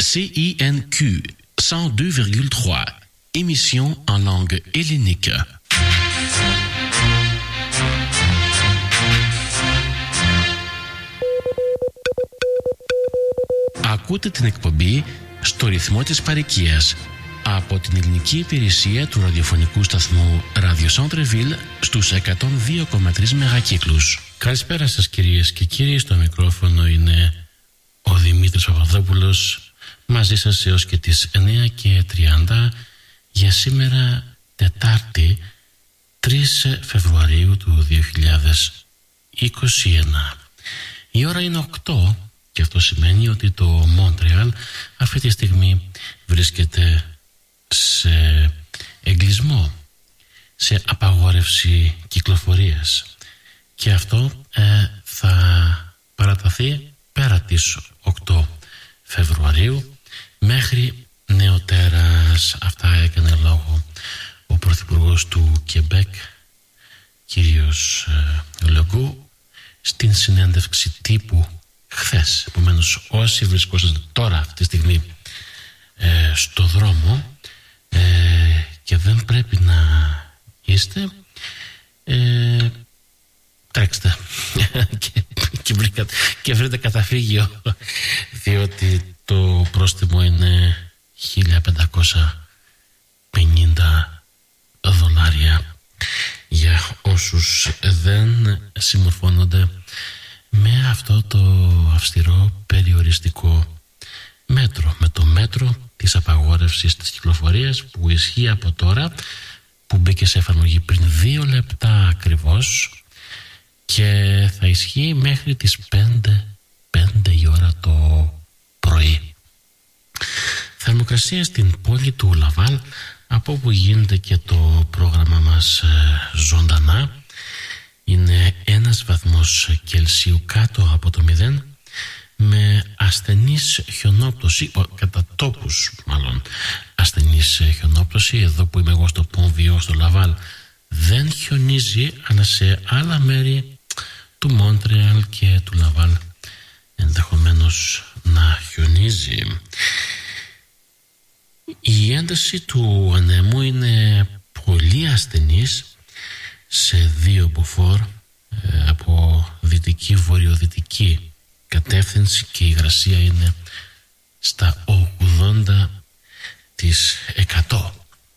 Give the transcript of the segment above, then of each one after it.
CINQ 102,3. Émission en langue hellénique. Ακούτε την εκπομπή στο ρυθμό της παροικίας από την ελληνική υπηρεσία του ραδιοφωνικού σταθμού Radio Centre-Ville στους 102,3 μεγακύκλους. Καλησπέρα σας κυρίες και κύριοι, στο μικρόφωνο είναι ο Δημήτρης Παπαδόπουλος, μαζί σας έως και τις 9:30 για σήμερα Τετάρτη 3 Φεβρουαρίου του 2021. Η ώρα είναι 8 και αυτό σημαίνει ότι το Μόντρεαλ αυτή τη στιγμή βρίσκεται σε εγκλεισμό, σε απαγόρευση κυκλοφορίας, και αυτό θα παραταθεί πέρα της 8 Φεβρουαρίου μέχρι νεοτέρας. Αυτά έκανε λόγο ο Πρωθυπουργός του Κεμπέκ, κύριος Λεγκού, στην συνέντευξη τύπου χθες. Επομένως, όσοι βρισκόσαστε τώρα αυτή τη στιγμή στο δρόμο και δεν πρέπει να είστε, τρέξτε και βρείτε καταφύγιο, διότι το πρόστιμο είναι $1.550 για όσους δεν συμμορφώνονται με αυτό το αυστηρό περιοριστικό μέτρο, με το μέτρο της απαγόρευσης της κυκλοφορίας που ισχύει από τώρα, που μπήκε σε εφαρμογή πριν 2 λεπτά ακριβώς και θα ισχύει μέχρι τις 5 η ώρα το πρωί. Θερμοκρασία στην πόλη του Λαβάλ, από όπου γίνεται και το πρόγραμμα μας ζωντανά, είναι 1 βαθμός Κελσίου κάτω από το 0, με ασθενής χιονόπτωση, κατά τόπους μάλλον ασθενής χιονόπτωση. Εδώ που είμαι εγώ στο Πονβιό, στο Λαβάλ, δεν χιονίζει, αλλά σε άλλα μέρη του Μόντρεαλ και του Λαβάλ ενδεχομένως να χιονίζει. Η ένταση του ανέμου είναι πολύ ασθενής σε 2 μποφόρ από δυτική-βορειοδυτική κατεύθυνση, και η υγρασία είναι στα 80%.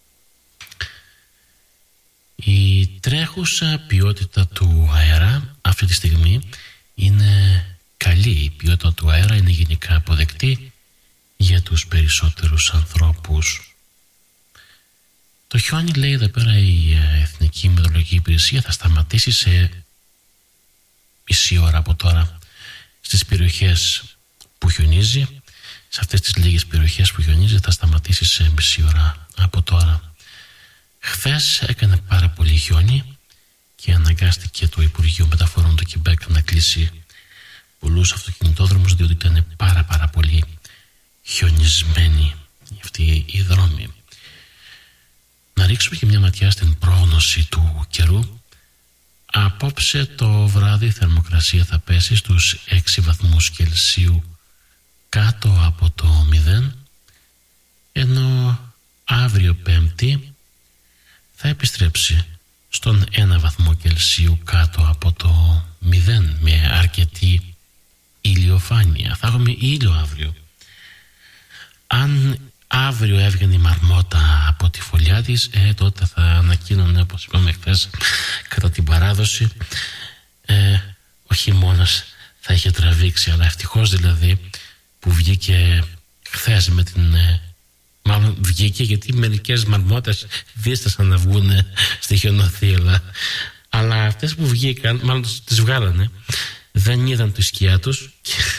Η τρέχουσα ποιότητα του αέρα αυτή τη στιγμή είναι καλή. Η ποιότητα του αέρα είναι γενικά αποδεκτή για τους περισσότερους ανθρώπους. Το χιόνι, λέει εδώ πέρα η Εθνική Μετεωρολογική Υπηρεσία, θα σταματήσει σε μισή ώρα από τώρα στις περιοχές που χιονίζει. Σε αυτές τις λίγες περιοχές που χιονίζει θα σταματήσει σε μισή ώρα από τώρα. Χθες έκανε πάρα πολύ χιόνι και αναγκάστηκε το Υπουργείο Μεταφορών του Κεμπέκ να κλείσει πολλούς αυτοκινητόδρομους, διότι ήταν πάρα πολύ χιονισμένοι αυτοί οι δρόμοι. Να ρίξουμε και μια ματιά στην πρόγνωση του καιρού. Απόψε το βράδυ η θερμοκρασία θα πέσει στους 6 βαθμούς Κελσίου κάτω από το 0, ενώ αύριο Πέμπτη θα επιστρέψει στον 1 βαθμό Κελσίου κάτω από το 0, με αρκετή ηλιοφάνεια. Θα έχουμε ήλιο αύριο. Αν αύριο έβγαινε η μαρμότα από τη φωλιά της, τότε θα ανακοίνωνε, όπως είπαμε χθες κατά την παράδοση, ο χειμώνας θα είχε τραβήξει. Αλλά ευτυχώς δηλαδή που βγήκε χθες με την... Μάλλον βγήκε, γιατί μερικές μαρμότες δίστασαν να βγουν στη χιονοθύελλα. Αλλά αυτές που βγήκαν, μάλλον τις βγάλανε, δεν είδαν τη σκιά τους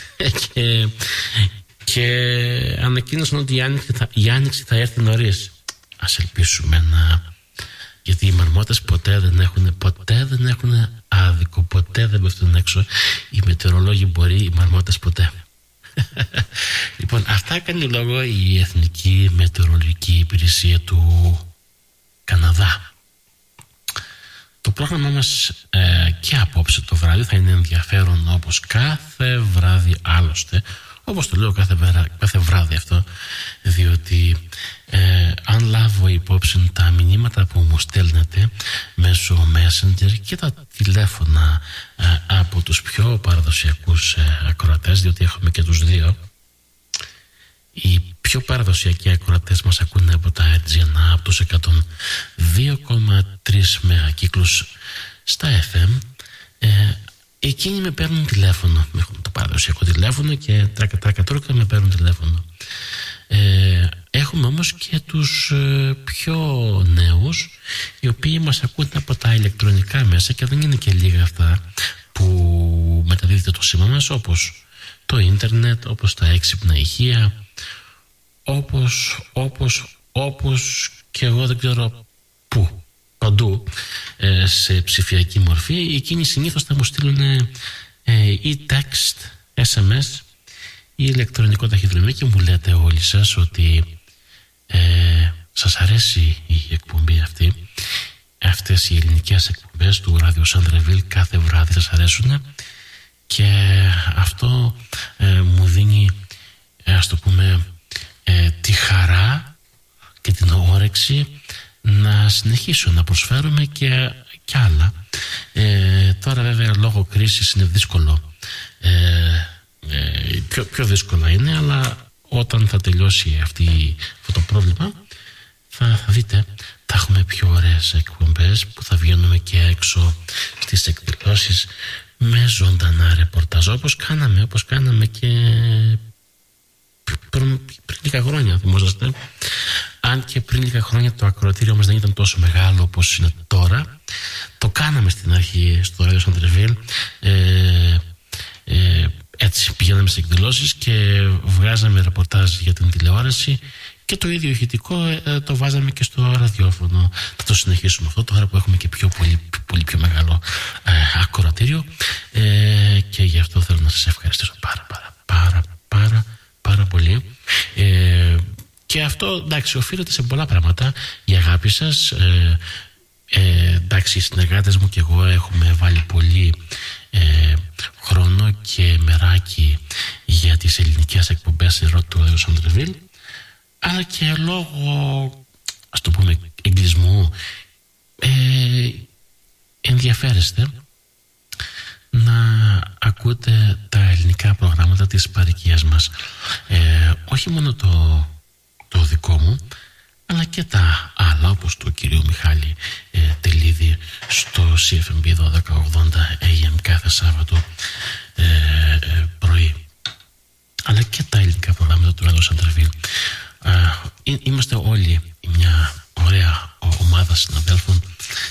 και ανακοίνωσαν ότι η άνοιξη θα έρθει νωρίς. Ας ελπίσουμε γιατί οι μαρμότες ποτέ δεν έχουν άδικο, ποτέ δεν πέφτουν έξω. Οι μετεωρολόγοι μπορεί, οι μαρμότες ποτέ. Λοιπόν, αυτά κάνει λόγο η Εθνική Μετεωρολογική Υπηρεσία του Καναδά. Το πρόγραμμα μας και απόψε το βράδυ θα είναι ενδιαφέρον, όπως κάθε βράδυ άλλωστε, όπως το λέω κάθε βράδυ αυτό, διότι αν λάβω υπόψη τα μηνύματα που μου στέλνετε μέσω Messenger και τα τηλέφωνα από τους πιο παραδοσιακούς ακροατές, διότι έχουμε και τους δύο, οι πιο παραδοσιακοί ακροατές μας ακούνε από τα RGNA, από τους 102,3 μεγακύκλους στα FM. Εκείνοι με παίρνουν τηλέφωνο, έχουν το παραδοσιακό τηλέφωνο και τράκα με παίρνουν τηλέφωνο. Έχουμε όμως και τους πιο νέους, οι οποίοι μας ακούν από τα ηλεκτρονικά μέσα, και δεν είναι και λίγα αυτά που μεταδίδεται το σήμα μας, όπως το ίντερνετ, όπως τα έξυπνα ηχεία, όπως και εγώ δεν ξέρω πού, παντού σε ψηφιακή μορφή. Εκείνοι συνήθως θα μου στείλουν ή text, SMS ή ηλεκτρονικό ταχυδρομείο και μου λέτε όλοι σας ότι σας αρέσει η εκπομπή αυτή, αυτές οι ελληνικές εκπομπές του Radio Centreville κάθε βράδυ σας αρέσουν, και αυτό μου δίνει, ας το πούμε, τη χαρά και την όρεξη να συνεχίσω να προσφέρουμε και άλλα. Τώρα βέβαια λόγω κρίσης είναι δύσκολο, πιο δύσκολα είναι, αλλά όταν θα τελειώσει αυτό το πρόβλημα θα δείτε, θα έχουμε πιο ωραίες εκπομπές που θα βγαίνουμε και έξω στις εκδηλώσεις με ζωντανά ρεπορτάζ, όπως κάναμε και πριν λίγα χρόνια, θυμόσαστε. Αν και πριν λίγα χρόνια το ακροατήριο μας δεν ήταν τόσο μεγάλο όπως είναι τώρα, το κάναμε στην αρχή στο Radio Centreville. Έτσι πηγαίναμε σε εκδηλώσεις και βγάζαμε ρεπορτάζ για την τηλεόραση, και το ίδιο ηχητικό το βάζαμε και στο ραδιόφωνο. Θα το συνεχίσουμε αυτό τώρα που έχουμε και πολύ πιο μεγάλο ακροατήριο, και γι' αυτό θέλω να σας ευχαριστήσω πάρα πολύ. Και αυτό, εντάξει, οφείλεται σε πολλά πράγματα. Η αγάπη σας, εντάξει, οι συνεργάτες μου και εγώ έχουμε βάλει πολύ χρόνο και μεράκι για τις ελληνικές εκπομπές του Radio Centreville, αλλά και λόγω, ας το πούμε, εγκλισμού ενδιαφέρεστε να ακούτε τα ελληνικά προγράμματα της παροικίας μας, όχι μόνο το δικό μου, αλλά και τα άλλα, όπως του κυρίου Μιχάλη Τελίδη στο CFMB 1280 AM κάθε Σάββατο πρωί, αλλά και τα ελληνικά προγράμματα του Radio Centreville. Είμαστε όλοι μια ωραία ομάδα συναδέλφων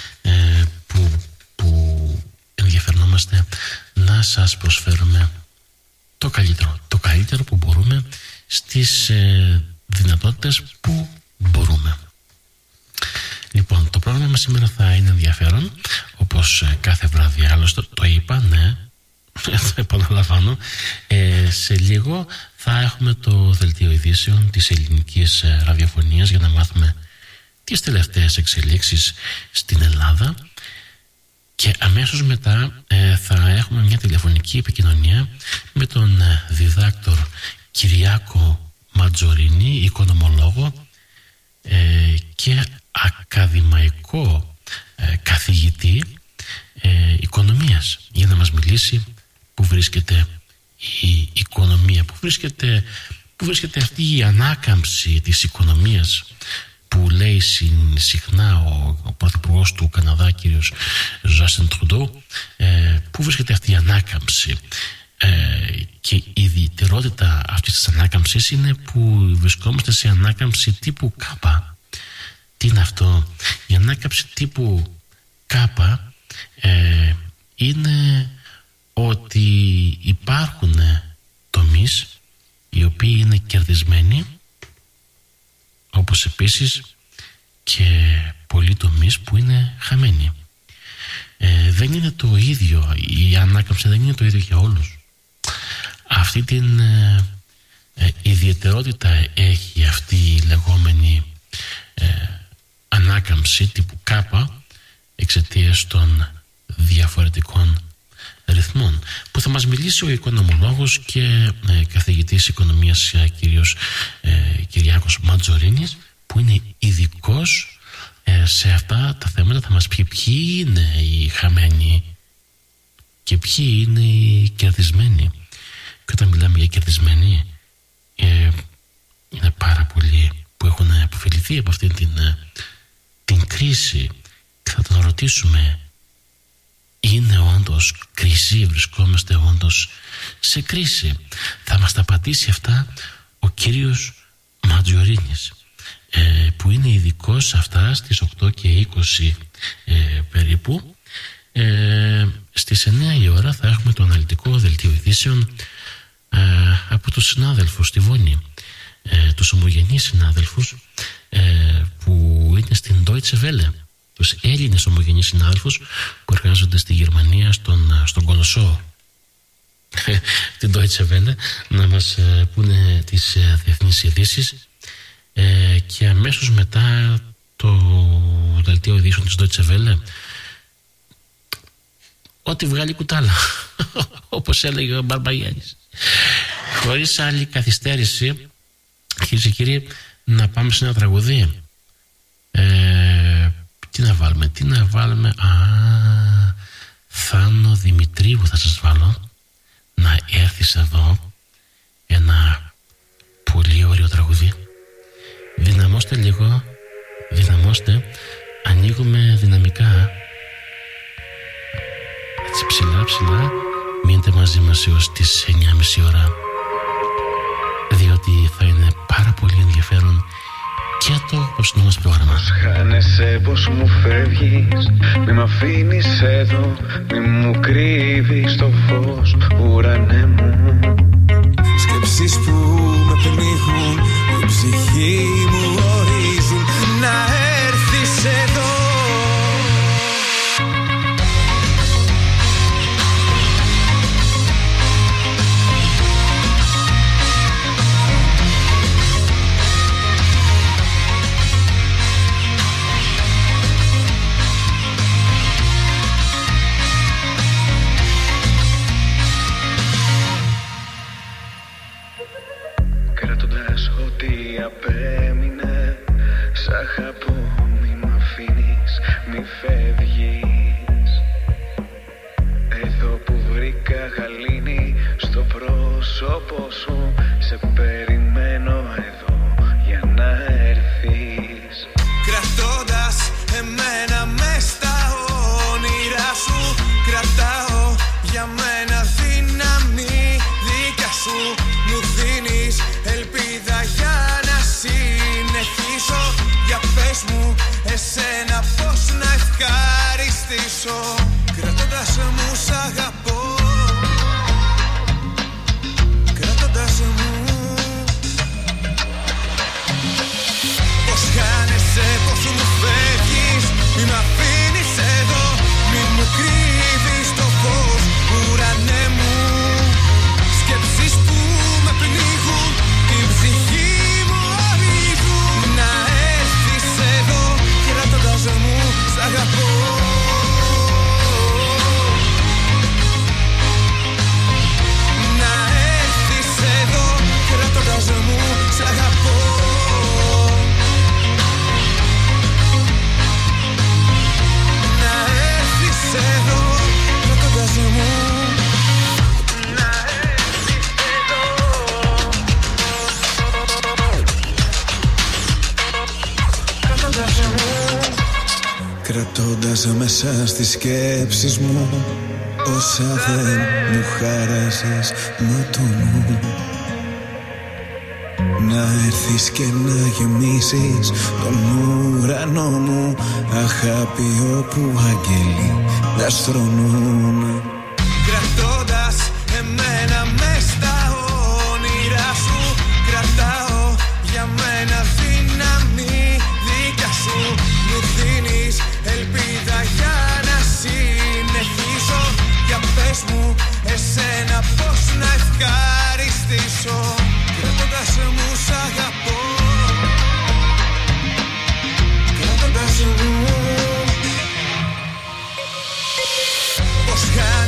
που ενδιαφερόμαστε να σας προσφέρουμε το καλύτερο που μπορούμε στις δυνατότητες που μπορούμε. Λοιπόν, το πρόγραμμα μας σήμερα θα είναι ενδιαφέρον, όπως κάθε βράδυ, άλλωστε το είπα, ναι, το επαναλαμβάνω. Σε λίγο θα έχουμε το δελτίο ειδήσεων της ελληνικής ραδιοφωνίας για να μάθουμε τις τελευταίες εξελίξεις στην Ελλάδα, και αμέσως μετά θα έχουμε μια τηλεφωνική επικοινωνία με τον διδάκτορ Κυριάκο Ματζορίνη, οικονομολόγο και ακαδημαϊκό καθηγητή οικονομίας, για να μας μιλήσει που βρίσκεται η οικονομία, που βρίσκεται αυτή η ανάκαμψη της οικονομίας που λέει συχνά ο πρωθυπουργός του Καναδά, κύριος Ζάστιν Τρουντό, που βρίσκεται αυτή η ανάκαμψη, και η ιδιαιτερότητα αυτής της ανάκαμψης είναι που βρισκόμαστε σε ανάκαμψη τύπου Κάπα. Τι είναι αυτό? Η ανάκαμψη τύπου Κάπα είναι ότι υπάρχουν τομείς οι οποίοι είναι κερδισμένοι, όπως επίσης και πολλοί τομείς που είναι χαμένοι. Δεν είναι το ίδιο, η ανάκαμψη δεν είναι το ίδιο για όλους. Αυτή την ιδιαιτερότητα έχει αυτή η λεγόμενη ανάκαμψη τύπου Κάπα, εξαιτίας των διαφορετικών ρυθμών, που θα μας μιλήσει ο οικονομολόγος και καθηγητής οικονομίας κύριος Κυριάκος Μαντζορίνης, που είναι ειδικός σε αυτά τα θέματα. Θα μας πει ποιοι είναι οι χαμένοι και ποιοι είναι οι κερδισμένοι. Και όταν μιλάμε για κερδισμένοι, είναι πάρα πολλοί που έχουν αποφεληθεί από αυτήν την κρίση. Και θα τον ρωτήσουμε, είναι όντως κρίση, βρισκόμαστε όντως σε κρίση? Θα μας τα απαντήσει αυτά ο κύριος Μαντζορίνης, που είναι ειδικός σε αυτά στις 8 και 20 περίπου. Στις 9 η ώρα θα έχουμε το αναλυτικό δελτίο ειδήσεων από τους συνάδελφους στη Βόνη, τους ομογενείς συνάδελφους που είναι στην Deutsche Welle, τους Έλληνες ομογενείς συνάδελφους που εργάζονται στη Γερμανία στον Κολοσσό, την Deutsche Welle, να μας πούνε τις διεθνείς ειδήσεις, και αμέσως μετά το δελτίο ειδήσεων της Deutsche Welle, ό,τι βγάλει κουτάλα, όπως έλεγε ο Μπαρμπαγιάννης. Χωρίς άλλη καθυστέρηση, κυρίες και κύριοι, να πάμε σε ένα τραγουδί. Τι να βάλουμε? Θάνο Δημητρίου θα σας βάλω, να έρθεις εδώ. Ένα πολύ ωραίο τραγουδί. Δυναμώστε λίγο, δυναμώστε. Ανοίγουμε δυναμικά, έτσι ψηλά ψηλά. Μείνετε μαζί μας έως τις 9.30 ώρα, διότι θα είναι πάρα πολύ ενδιαφέρον και το απόψινό μας πρόγραμμα. Πως χάνεσαι, πως μου φεύγεις, μη μ' αφήνεις εδώ, μη μου κρύβεις το φως, ουρανέ μου. Σκέψεις που με πνίγουν, η ψυχή μου ορίζουν, να έρθεις εδώ. Απέμεινε, σ' αγαπώ, μη μ' αφήνεις, μη φεύγεις. Εδώ που βρήκα γαλήνη στο πρόσωπό σου, σε περιμένω εδώ για να έρθεις. Κρατώντας εμένα μες στα όνειρά σου, κρατάω για μένα δύναμη δικά σου. Μου δίνεις ελπίδα για να συνεχίσω. Για πες μου εσένα πώς να ευχαριστήσω. Κρατώντας μου σ' αγαπώ, κρατώντας μου. Πως χάνεσαι, πως μου φεύγεις, μη μ' αφήνεις εδώ, μη μου κρύβεις το φως, ουρανέ μου. Σκέψεις που με πνίγουν, την ψυχή μου ορίζουν, να έρθεις εδώ, κρατώντας μου σ' αγαπώ. Να έρθεις εδώ, κρατώντας μου σ' αγαπώ. Να έρθεις εδώ, κρατώντας μου. Κρατώντας μέσα στις σκέψεις μου όσα δεν μου χάρασες με το νου. Να έρθεις και να γεμίσεις τον ουρανό μου, αγάπη όπου αγγέλοι να στρωνούν. Κρατώντας εμένα μες στα όνειρά σου, κρατάω για μένα δύναμη δικά σου. Μου δίνεις ελπίδα για να συνεχίσω. Για πες μου εσένα πώς να ευχαριστήσω. Κρατώντας μου σ' αγαπώ, κρατώντας μου. Πως χάνεσαι,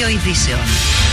ειδήσεων.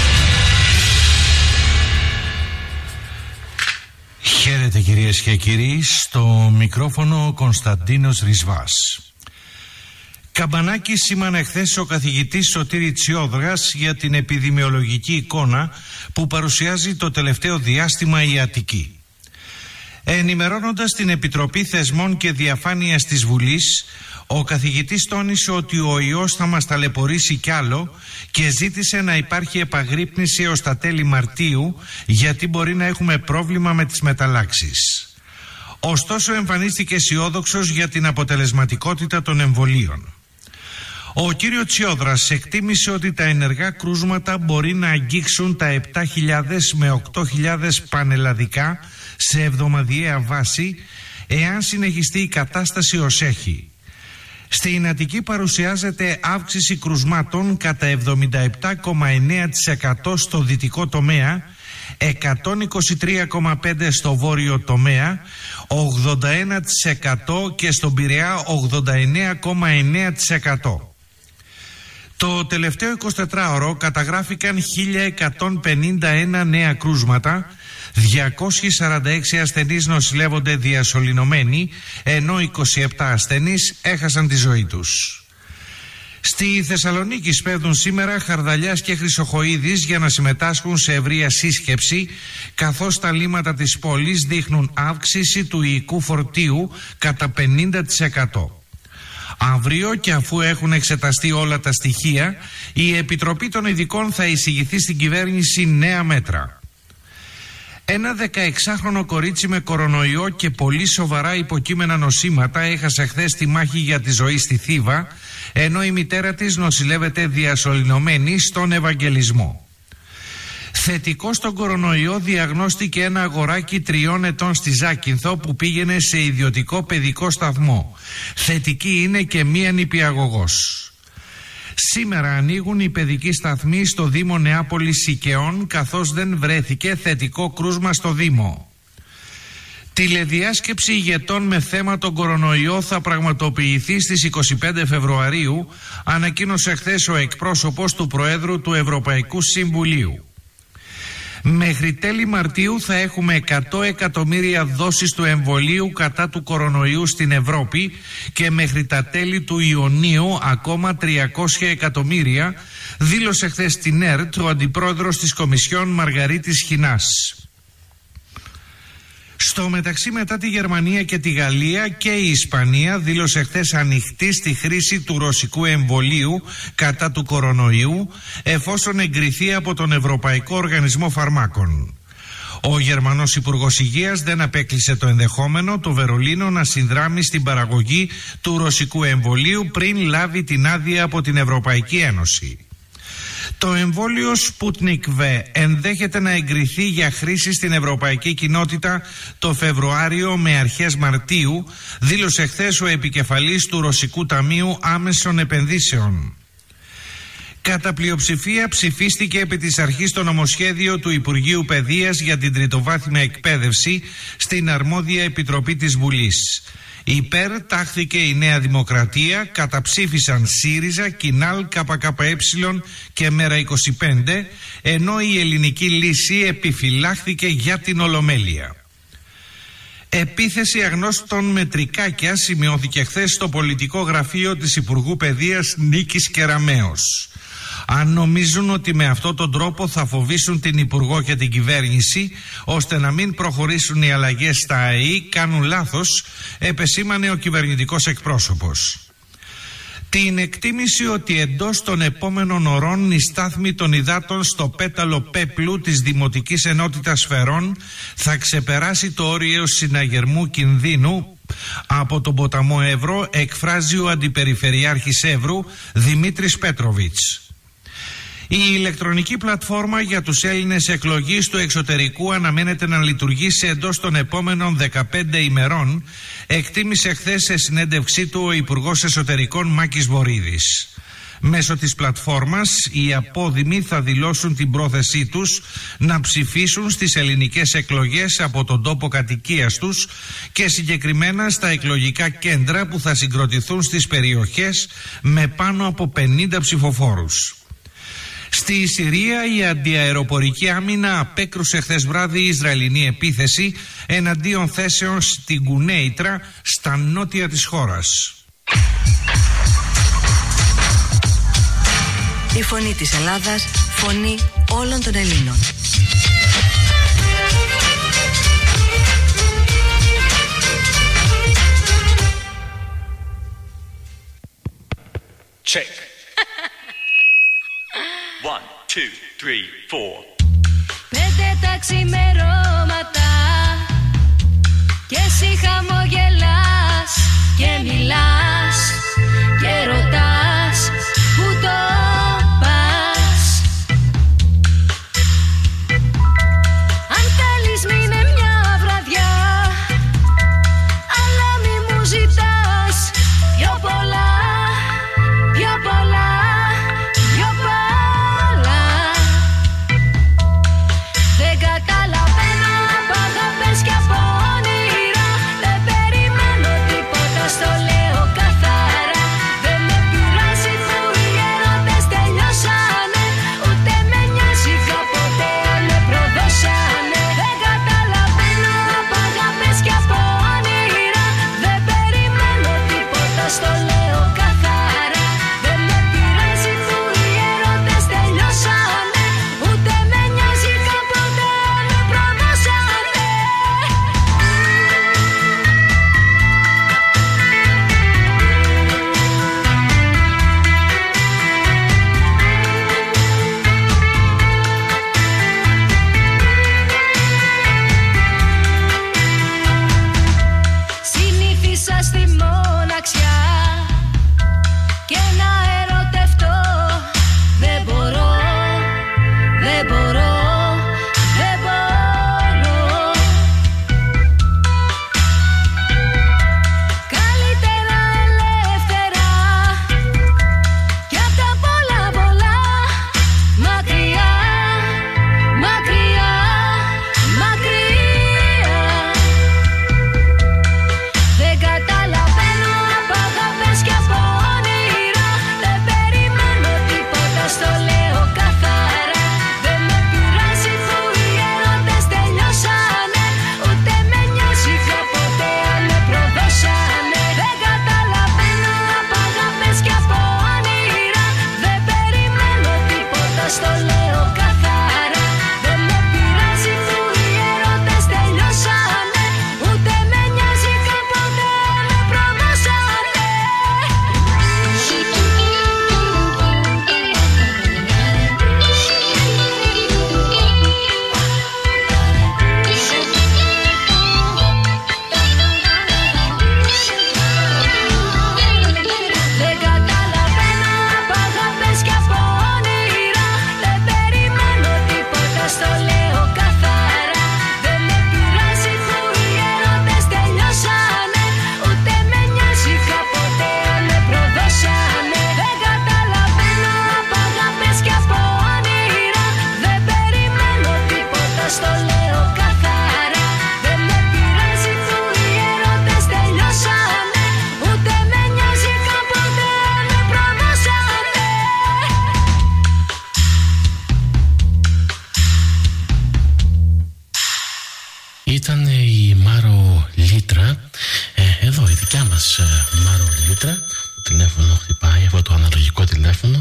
Χαίρετε κυρίες και κύριοι, στο μικρόφωνο ο Κωνσταντίνος Ρισβάς. Καμπανάκι σήμανε χθες ο καθηγητής Σωτήρη Τσιόδρας για την επιδημιολογική εικόνα που παρουσιάζει το τελευταίο διάστημα η Αττική. Ενημερώνοντας την Επιτροπή Θεσμών και Διαφάνειας της Βουλής, ο καθηγητής τόνισε ότι ο ιός θα μας ταλαιπωρήσει κι άλλο και ζήτησε να υπάρχει επαγρύπνηση έως τα τέλη Μαρτίου, γιατί μπορεί να έχουμε πρόβλημα με τις μεταλλάξεις. Ωστόσο εμφανίστηκε αισιόδοξος για την αποτελεσματικότητα των εμβολίων. Ο κύριο Τσιόδρας εκτίμησε ότι τα ενεργά κρούσματα μπορεί να αγγίξουν τα 7.000 με 8.000 πανελλαδικά σε εβδομαδιαία βάση, εάν συνεχιστεί η κατάσταση ως έχει. Στην Αττική παρουσιάζεται αύξηση κρουσμάτων κατά 77,9% στο δυτικό τομέα, 123,5% στο βόρειο τομέα, 81% και στον Πειραιά 89,9%. Το τελευταίο 24ωρο καταγράφηκαν 1.151 νέα κρούσματα, 246 ασθενείς νοσηλεύονται διασωληνωμένοι, ενώ 27 ασθενείς έχασαν τη ζωή τους. Στη Θεσσαλονίκη σπέβδουν σήμερα Χαρδαλιάς και Χρυσοχοΐδης για να συμμετάσχουν σε ευρεία σύσκεψη, καθώς τα λίμματα της πόλης δείχνουν αύξηση του υλικού φορτίου κατά 50%. Αύριο, και αφού έχουν εξεταστεί όλα τα στοιχεία, η Επιτροπή των Ειδικών θα εισηγηθεί στην κυβέρνηση νέα μέτρα. Ένα 16χρονο κορίτσι με κορονοϊό και πολύ σοβαρά υποκείμενα νοσήματα έχασε χθες τη μάχη για τη ζωή στη Θήβα, ενώ η μητέρα της νοσηλεύεται διασωληνωμένη στον Ευαγγελισμό. Θετικό στον κορονοϊό διαγνώστηκε ένα αγοράκι 3 ετών στη Ζάκυνθο που πήγαινε σε ιδιωτικό παιδικό σταθμό. Θετική είναι και μία νηπιαγωγός. Σήμερα ανοίγουν οι παιδικοί σταθμοί στο Δήμο Νεάπολης Σικαιών, καθώς δεν βρέθηκε θετικό κρούσμα στο Δήμο. Τηλεδιάσκεψη ηγετών με θέμα τον κορονοϊό θα πραγματοποιηθεί στις 25 Φεβρουαρίου, ανακοίνωσε χθες ο εκπρόσωπος του Προέδρου του Ευρωπαϊκού Συμβουλίου. Μέχρι τέλη Μαρτίου θα έχουμε 100 εκατομμύρια δόσεις του εμβολίου κατά του κορονοϊού στην Ευρώπη και μέχρι τα τέλη του Ιουνίου ακόμα 300 εκατομμύρια, δήλωσε χθες στην ΕΡΤ ο αντιπρόεδρος της Κομισιόν Μαργαρίτης Χινάς. Στο μεταξύ, μετά τη Γερμανία και τη Γαλλία, και η Ισπανία δήλωσε χθες ανοιχτή στη χρήση του ρωσικού εμβολίου κατά του κορονοϊού, εφόσον εγκριθεί από τον Ευρωπαϊκό Οργανισμό Φαρμάκων. Ο Γερμανός Υπουργός Υγείας δεν απέκλεισε το ενδεχόμενο το Βερολίνο να συνδράμει στην παραγωγή του ρωσικού εμβολίου πριν λάβει την άδεια από την Ευρωπαϊκή Ένωση. Το εμβόλιο Sputnik V ενδέχεται να εγκριθεί για χρήση στην ευρωπαϊκή κοινότητα το Φεβρουάριο με αρχές Μαρτίου, δήλωσε χθες ο επικεφαλής του Ρωσικού Ταμείου Άμεσων Επενδύσεων. Κατά πλειοψηφία ψηφίστηκε επί της αρχής το νομοσχέδιο του Υπουργείου Παιδείας για την τριτοβάθμια εκπαίδευση στην αρμόδια επιτροπή της Βουλής. Υπέρ τάχθηκε η Νέα Δημοκρατία, καταψήφισαν ΣΥΡΙΖΑ, ΚΙΝΑΛ, ΚΚΕ και ΜΕΡΑ25, ενώ η Ελληνική Λύση επιφυλάχθηκε για την Ολομέλεια. Επίθεση αγνώστων με τρικάκια σημειώθηκε χθες στο πολιτικό γραφείο της Υπουργού Παιδείας Νίκης Κεραμέως. Αν νομίζουν ότι με αυτόν τον τρόπο θα φοβήσουν την Υπουργό και την κυβέρνηση ώστε να μην προχωρήσουν οι αλλαγές στα ΑΕΗ, κάνουν λάθος, επεσήμανε ο κυβερνητικός εκπρόσωπος. Την εκτίμηση ότι εντός των επόμενων ωρών η στάθμη των υδάτων στο πέταλο Πέπλου της Δημοτικής Ενότητας Φερών θα ξεπεράσει το όριο συναγερμού κινδύνου από τον ποταμό Εύρο, εκφράζει ο Αντιπεριφερειάρχης Εύρου Δημήτρης Πέτροβιτς. Η ηλεκτρονική πλατφόρμα για τους Έλληνες εκλογής του εξωτερικού αναμένεται να λειτουργήσει εντός των επόμενων 15 ημερών, εκτίμησε χθες σε συνέντευξή του ο Υπουργός Εσωτερικών Μάκης Βορίδης. Μέσω της πλατφόρμας οι απόδημοι θα δηλώσουν την πρόθεσή τους να ψηφίσουν στις ελληνικές εκλογές από τον τόπο κατοικίας τους και συγκεκριμένα στα εκλογικά κέντρα που θα συγκροτηθούν στις περιοχές με πάνω από 50 ψηφοφόρους. Στη Συρία η αντιαεροπορική άμυνα απέκρουσε χθες βράδυ Ισραηλινή επίθεση εναντίον θέσεων στην Κουνέιτρα στα νότια της χώρας. Η φωνή της Ελλάδας, φωνή όλων των Ελλήνων. Check. 1, 2, 3, 4. 5 τα ξημερώματα και εσύ χαμογελάς και μιλάς και ρωτάς που το πας. Αν θέλεις μείνε μια βραδιά, αλλά μη μου ζητάς πιο πολλά, πιο πολλά, πιο πολλά. Δεν καταλαβαίνω από αγάπες και από όνειρα, δεν περιμένω τίποτα, στο λέω καθαρά. Δεν με πειράζει που οι έρωτες τελειώσανε, ούτε με νοιάζει κάποτε αν με προδώσανε. Δεν καταλαβαίνω από αγάπες και από όνειρα, δεν περιμένω τίποτα, στο λέω καθαρά. Δεν με πειράζει που οι έρωτες τελειώσανε, ούτε με νοιάζει κάποτε αν με προδώσανε. Συνήθισα στη μοναξιά και να ερωτευτώ. Δεν μπορώ, δεν μπορώ, δεν μπορώ. Καλύτερα ελεύθερα κι απ' τα πολλά πολλά, μακριά, μακριά, μακριά. Δεν καταλαβαίνω από αγάπες και από όνειρα, δεν περιμένω τίποτα, στο λέω καθαρά. Δεν με πειράζει που οι έρωτες τελειώσανε, ούτε με νοιάζει κάποτε αν με προδώσανε. Δεν καταλαβαίνω από αγάπες και από όνειρα, δεν περιμένω τίποτα, στο λέω καθαρά. Δεν με πειράζει που οι έρωτες τελειώσανε, ούτε με νοιάζει κάποτε αν με προδώσανε. Δεν καταλαβαίνω από αγάπες και από όνειρα, δεν περιμένω τίποτα, στο λέω καθαρά. Δεν με πειράζει που οι έρωτες τελειώσανε, ούτε με νοιάζει κάποτε αν με προδώσανε. Δεν καταλαβαίνω από αγάπες και από όνειρα, δεν περιμένω τίποτα, στο λέω καθαρά. Δεν με πειράζει που οι έρωτες τελειώσανε, ούτε με νοιάζει κάποτε αν με προδώσανε. Ήταν η Μάρο Λίτρα, εδώ η δικιά μας Μάρο Λίτρα. Το τηλέφωνο χτυπάει, αυτό το αναλογικό τηλέφωνο.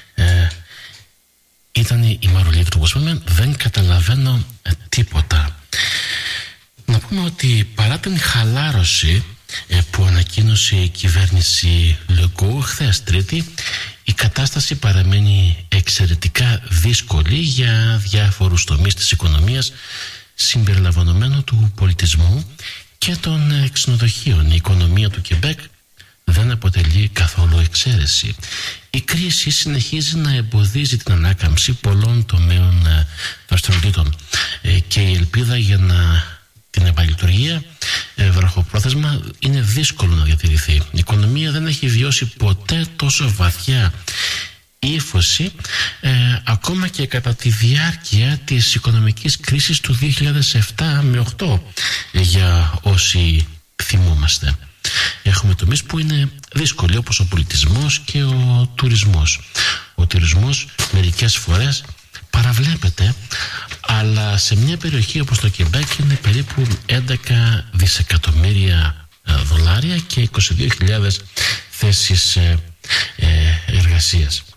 Ήταν η Μάρο Λίτρα, όπως είπαμε, δεν καταλαβαίνω τίποτα. Να πούμε ότι παρά την χαλάρωση που ανακοίνωσε η κυβέρνηση Λεκού χθες Τρίτη, η κατάσταση παραμένει εξαιρετικά δύσκολη για διάφορους τομείς της οικονομίας, συμπεριλαμβανομένου του πολιτισμού και των ξενοδοχείων. Η οικονομία του Κεμπέκ δεν αποτελεί καθόλου εξαίρεση. Η κρίση συνεχίζει να εμποδίζει την ανάκαμψη πολλών τομέων δραστηριοτήτων και η ελπίδα για την επαλειτουργία βραχοπρόθεσμα είναι δύσκολο να διατηρηθεί. Η οικονομία δεν έχει βιώσει ποτέ τόσο βαθιά ύφωση ακόμα και κατά τη διάρκεια της οικονομικής κρίσης του 2007 με 2008 για όσοι θυμόμαστε. Έχουμε τομείς που είναι δύσκολοι, όπως ο πολιτισμός και ο τουρισμός. ο τουρισμός μερικές φορές παραβλέπεται, αλλά σε μια περιοχή όπως το Κεμπέκ είναι περίπου 11 δισεκατομμύρια δολάρια και 22.000 θέσεις εργασίας.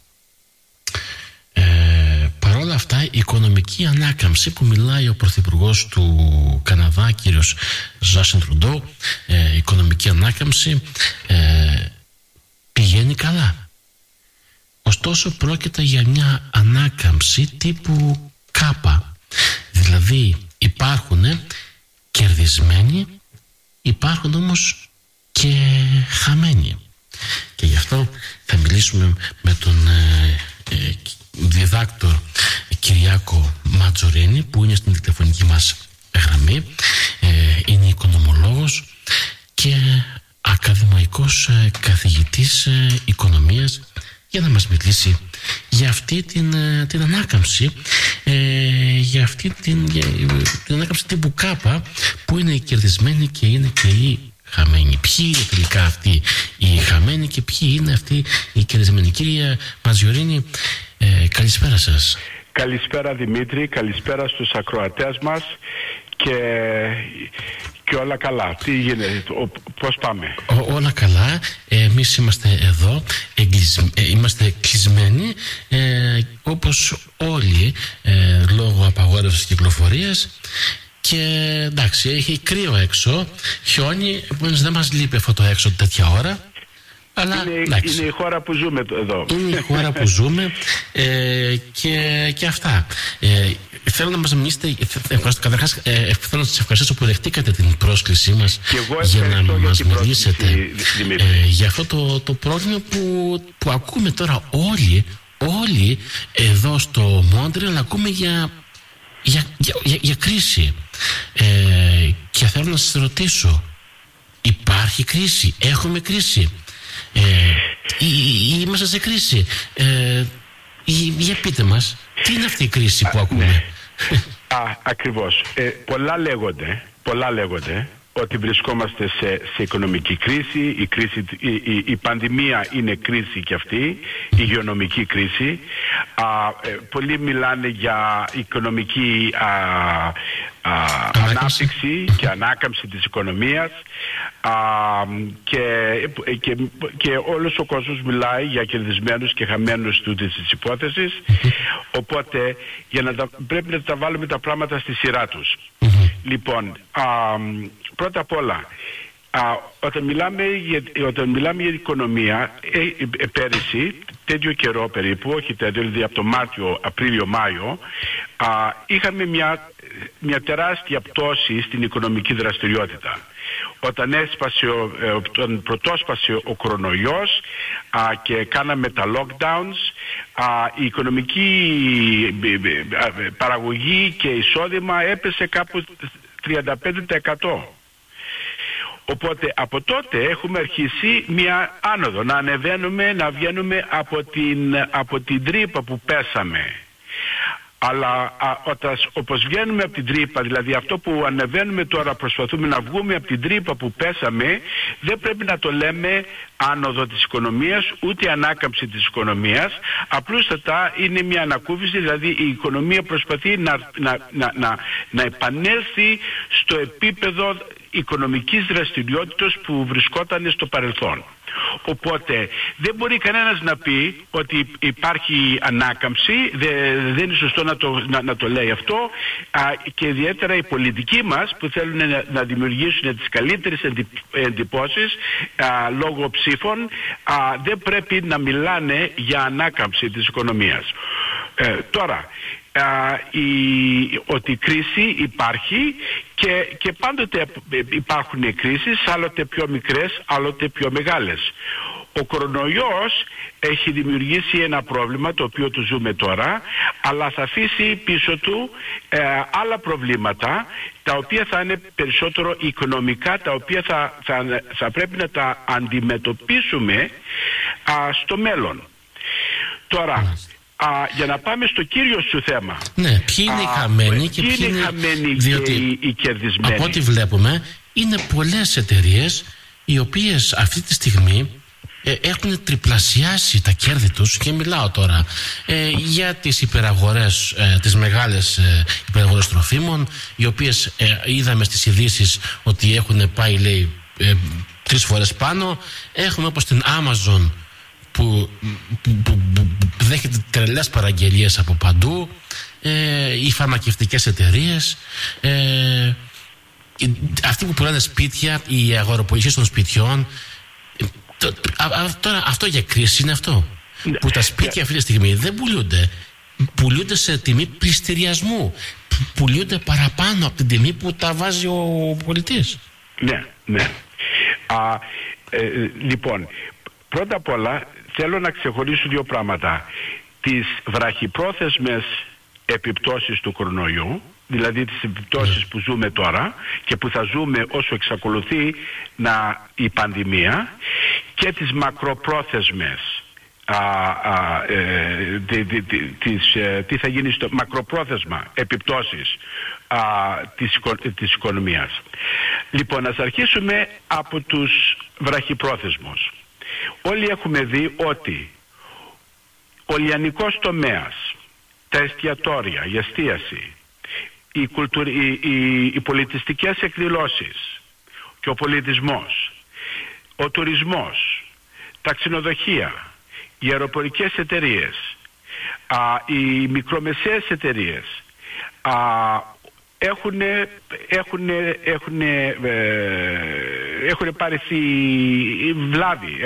Παρ' όλα αυτά, η οικονομική ανάκαμψη που μιλάει ο Πρωθυπουργός του Καναδά, κύριος Ζάστιν Τρουντό, η οικονομική ανάκαμψη πηγαίνει καλά. Ωστόσο πρόκειται για μια ανάκαμψη τύπου κάπα. Δηλαδή υπάρχουν κερδισμένοι, υπάρχουν όμως και χαμένοι. Και γι' αυτό θα μιλήσουμε με τον διδάκτορ Κυριάκο Ματζορίνη, που είναι στην τηλεφωνική μας γραμμή. Είναι οικονομολόγος και ακαδημαϊκός καθηγητής οικονομίας, για να μας μιλήσει για αυτή την ανάκαμψη, για αυτή την ανάκαμψη τύπου κάπα, που είναι οι κερδισμένοι και είναι και οι χαμένοι. Ποιοι είναι τελικά αυτοί οι χαμένοι και ποιοι είναι αυτοί οι κερδισμένοι? Κύριε Ματζορίνη, καλησπέρα σας. Καλησπέρα Δημήτρη, καλησπέρα στους ακροατές μας και όλα καλά. Τι γίνεται, πώς πάμε? Όλα καλά. Εμείς είμαστε εδώ, είμαστε κλεισμένοι, όπως όλοι, λόγω απαγόρευσης κυκλοφορίας. Και εντάξει, έχει κρύο έξω, χιόνι, επομένως δεν μας λείπει αυτό το έξω τέτοια ώρα. Αλλά, είναι η χώρα που ζούμε εδώ. Είναι η χώρα που ζούμε, και αυτά. Θέλω να μας μιλήσετε. Καταρχάς, θέλω να σας ευχαριστήσω που δεχτήκατε την πρόσκλησή μας για να μας μιλήσετε για αυτό το πρόβλημα που ακούμε τώρα όλοι εδώ στο Μόντρεαλ. Ακούμε για κρίση. Και θέλω να σας ρωτήσω, υπάρχει κρίση? Έχουμε κρίση? Είμαστε σε κρίση? Για πείτε μας, τι είναι αυτή η κρίση που ακούμε? Ναι. Ακριβώς. Πολλά λέγονται ότι βρισκόμαστε σε οικονομική κρίση. Η πανδημία είναι κρίση και αυτή, η υγειονομική κρίση. Πολλοί μιλάνε για οικονομική ανάπτυξη και ανάκαμψη της οικονομίας, και όλος ο κόσμος μιλάει για κερδισμένους και χαμένους τούτης της υπόθεσης. Οπότε πρέπει να τα βάλουμε τα πράγματα στη σειρά τους. Λοιπόν, πρώτα απ' όλα, όταν μιλάμε για οικονομία, πέρυσι, τέτοιο καιρό περίπου, όχι τέτοιο, δηλαδή από το Μάρτιο, Απρίλιο, Μάιο, είχαμε μια τεράστια πτώση στην οικονομική δραστηριότητα. Όταν πρωτόσπασε ο κορονοϊός και κάναμε τα lockdowns, η οικονομική παραγωγή και εισόδημα έπεσε κάπου 35%. Οπότε από τότε έχουμε αρχίσει μια άνοδο, να ανεβαίνουμε, να βγαίνουμε από την τρύπα που πέσαμε. Αλλά όπως βγαίνουμε από την τρύπα, δηλαδή αυτό που ανεβαίνουμε τώρα, προσπαθούμε να βγούμε από την τρύπα που πέσαμε, δεν πρέπει να το λέμε άνοδο της οικονομίας, ούτε ανάκαμψη της οικονομίας. Απλούστατα είναι μια ανακούφιση, δηλαδή η οικονομία προσπαθεί να επανέλθει στο επίπεδο οικονομικής δραστηριότητας που βρισκόταν στο παρελθόν. Οπότε δεν μπορεί κανένας να πει ότι υπάρχει ανάκαμψη, δεν είναι σωστό να το λέει αυτό, και ιδιαίτερα οι πολιτικοί μας που θέλουν να δημιουργήσουν τις καλύτερες εντυπώσεις λόγω ψήφων, δεν πρέπει να μιλάνε για ανάκαμψη της οικονομίας. Τώρα, ότι η κρίση υπάρχει και πάντοτε υπάρχουν κρίσεις, άλλοτε πιο μικρές, άλλοτε πιο μεγάλες. Ο κορονοϊός έχει δημιουργήσει ένα πρόβλημα το οποίο το ζούμε τώρα, αλλά θα αφήσει πίσω του άλλα προβλήματα, τα οποία θα είναι περισσότερο οικονομικά, τα οποία θα πρέπει να τα αντιμετωπίσουμε στο μέλλον. Τώρα, για να πάμε στο κύριο σου θέμα. Ναι, ποιοι είναι οι χαμένοι και ποιοι είναι διότι οι κερδισμένοι? Από ό,τι βλέπουμε, είναι πολλές εταιρείες οι οποίες αυτή τη στιγμή έχουν τριπλασιάσει τα κέρδη τους, και μιλάω τώρα για τις υπεραγορές, τις μεγάλες υπεραγορές τροφίμων, οι οποίες είδαμε στις ειδήσεις ότι έχουν πάει, λέει, 3 φορές πάνω. Έχουμε όπως την Amazon που δέχεται τρελές παραγγελίες από παντού, οι φαρμακευτικές εταιρείες, αυτοί που πουλάνε σπίτια, οι αγοροπολισίες των σπιτιών. Τώρα αυτό για κρίση είναι αυτό, που τα σπίτια αυτή τη στιγμή δεν πουλούνται σε τιμή πληστηριασμού, πουλούνται παραπάνω από την τιμή που τα βάζει ο πολιτής. Ναι. Λοιπόν, πρώτα απ' όλα θέλω να ξεχωρίσω 2 πράγματα: τις βραχυπρόθεσμες επιπτώσεις του κορονοϊού, δηλαδή τις επιπτώσεις που ζούμε τώρα και που θα ζούμε όσο εξακολουθεί η πανδημία, και τις μακροπρόθεσμες, τι θα γίνει στο μακροπρόθεσμα επιπτώσεις της οικονομίας. Λοιπόν, ας αρχίσουμε από τους βραχυπρόθεσμους. Όλοι έχουμε δει ότι ο λιανικός τομέας, τα εστιατόρια, η εστίαση, οι πολιτιστικές εκδηλώσεις και ο πολιτισμός, ο τουρισμός, τα ξενοδοχεία, οι αεροπορικές εταιρείες, οι μικρομεσαίες εταιρείες έχουν πάρει βλάβη,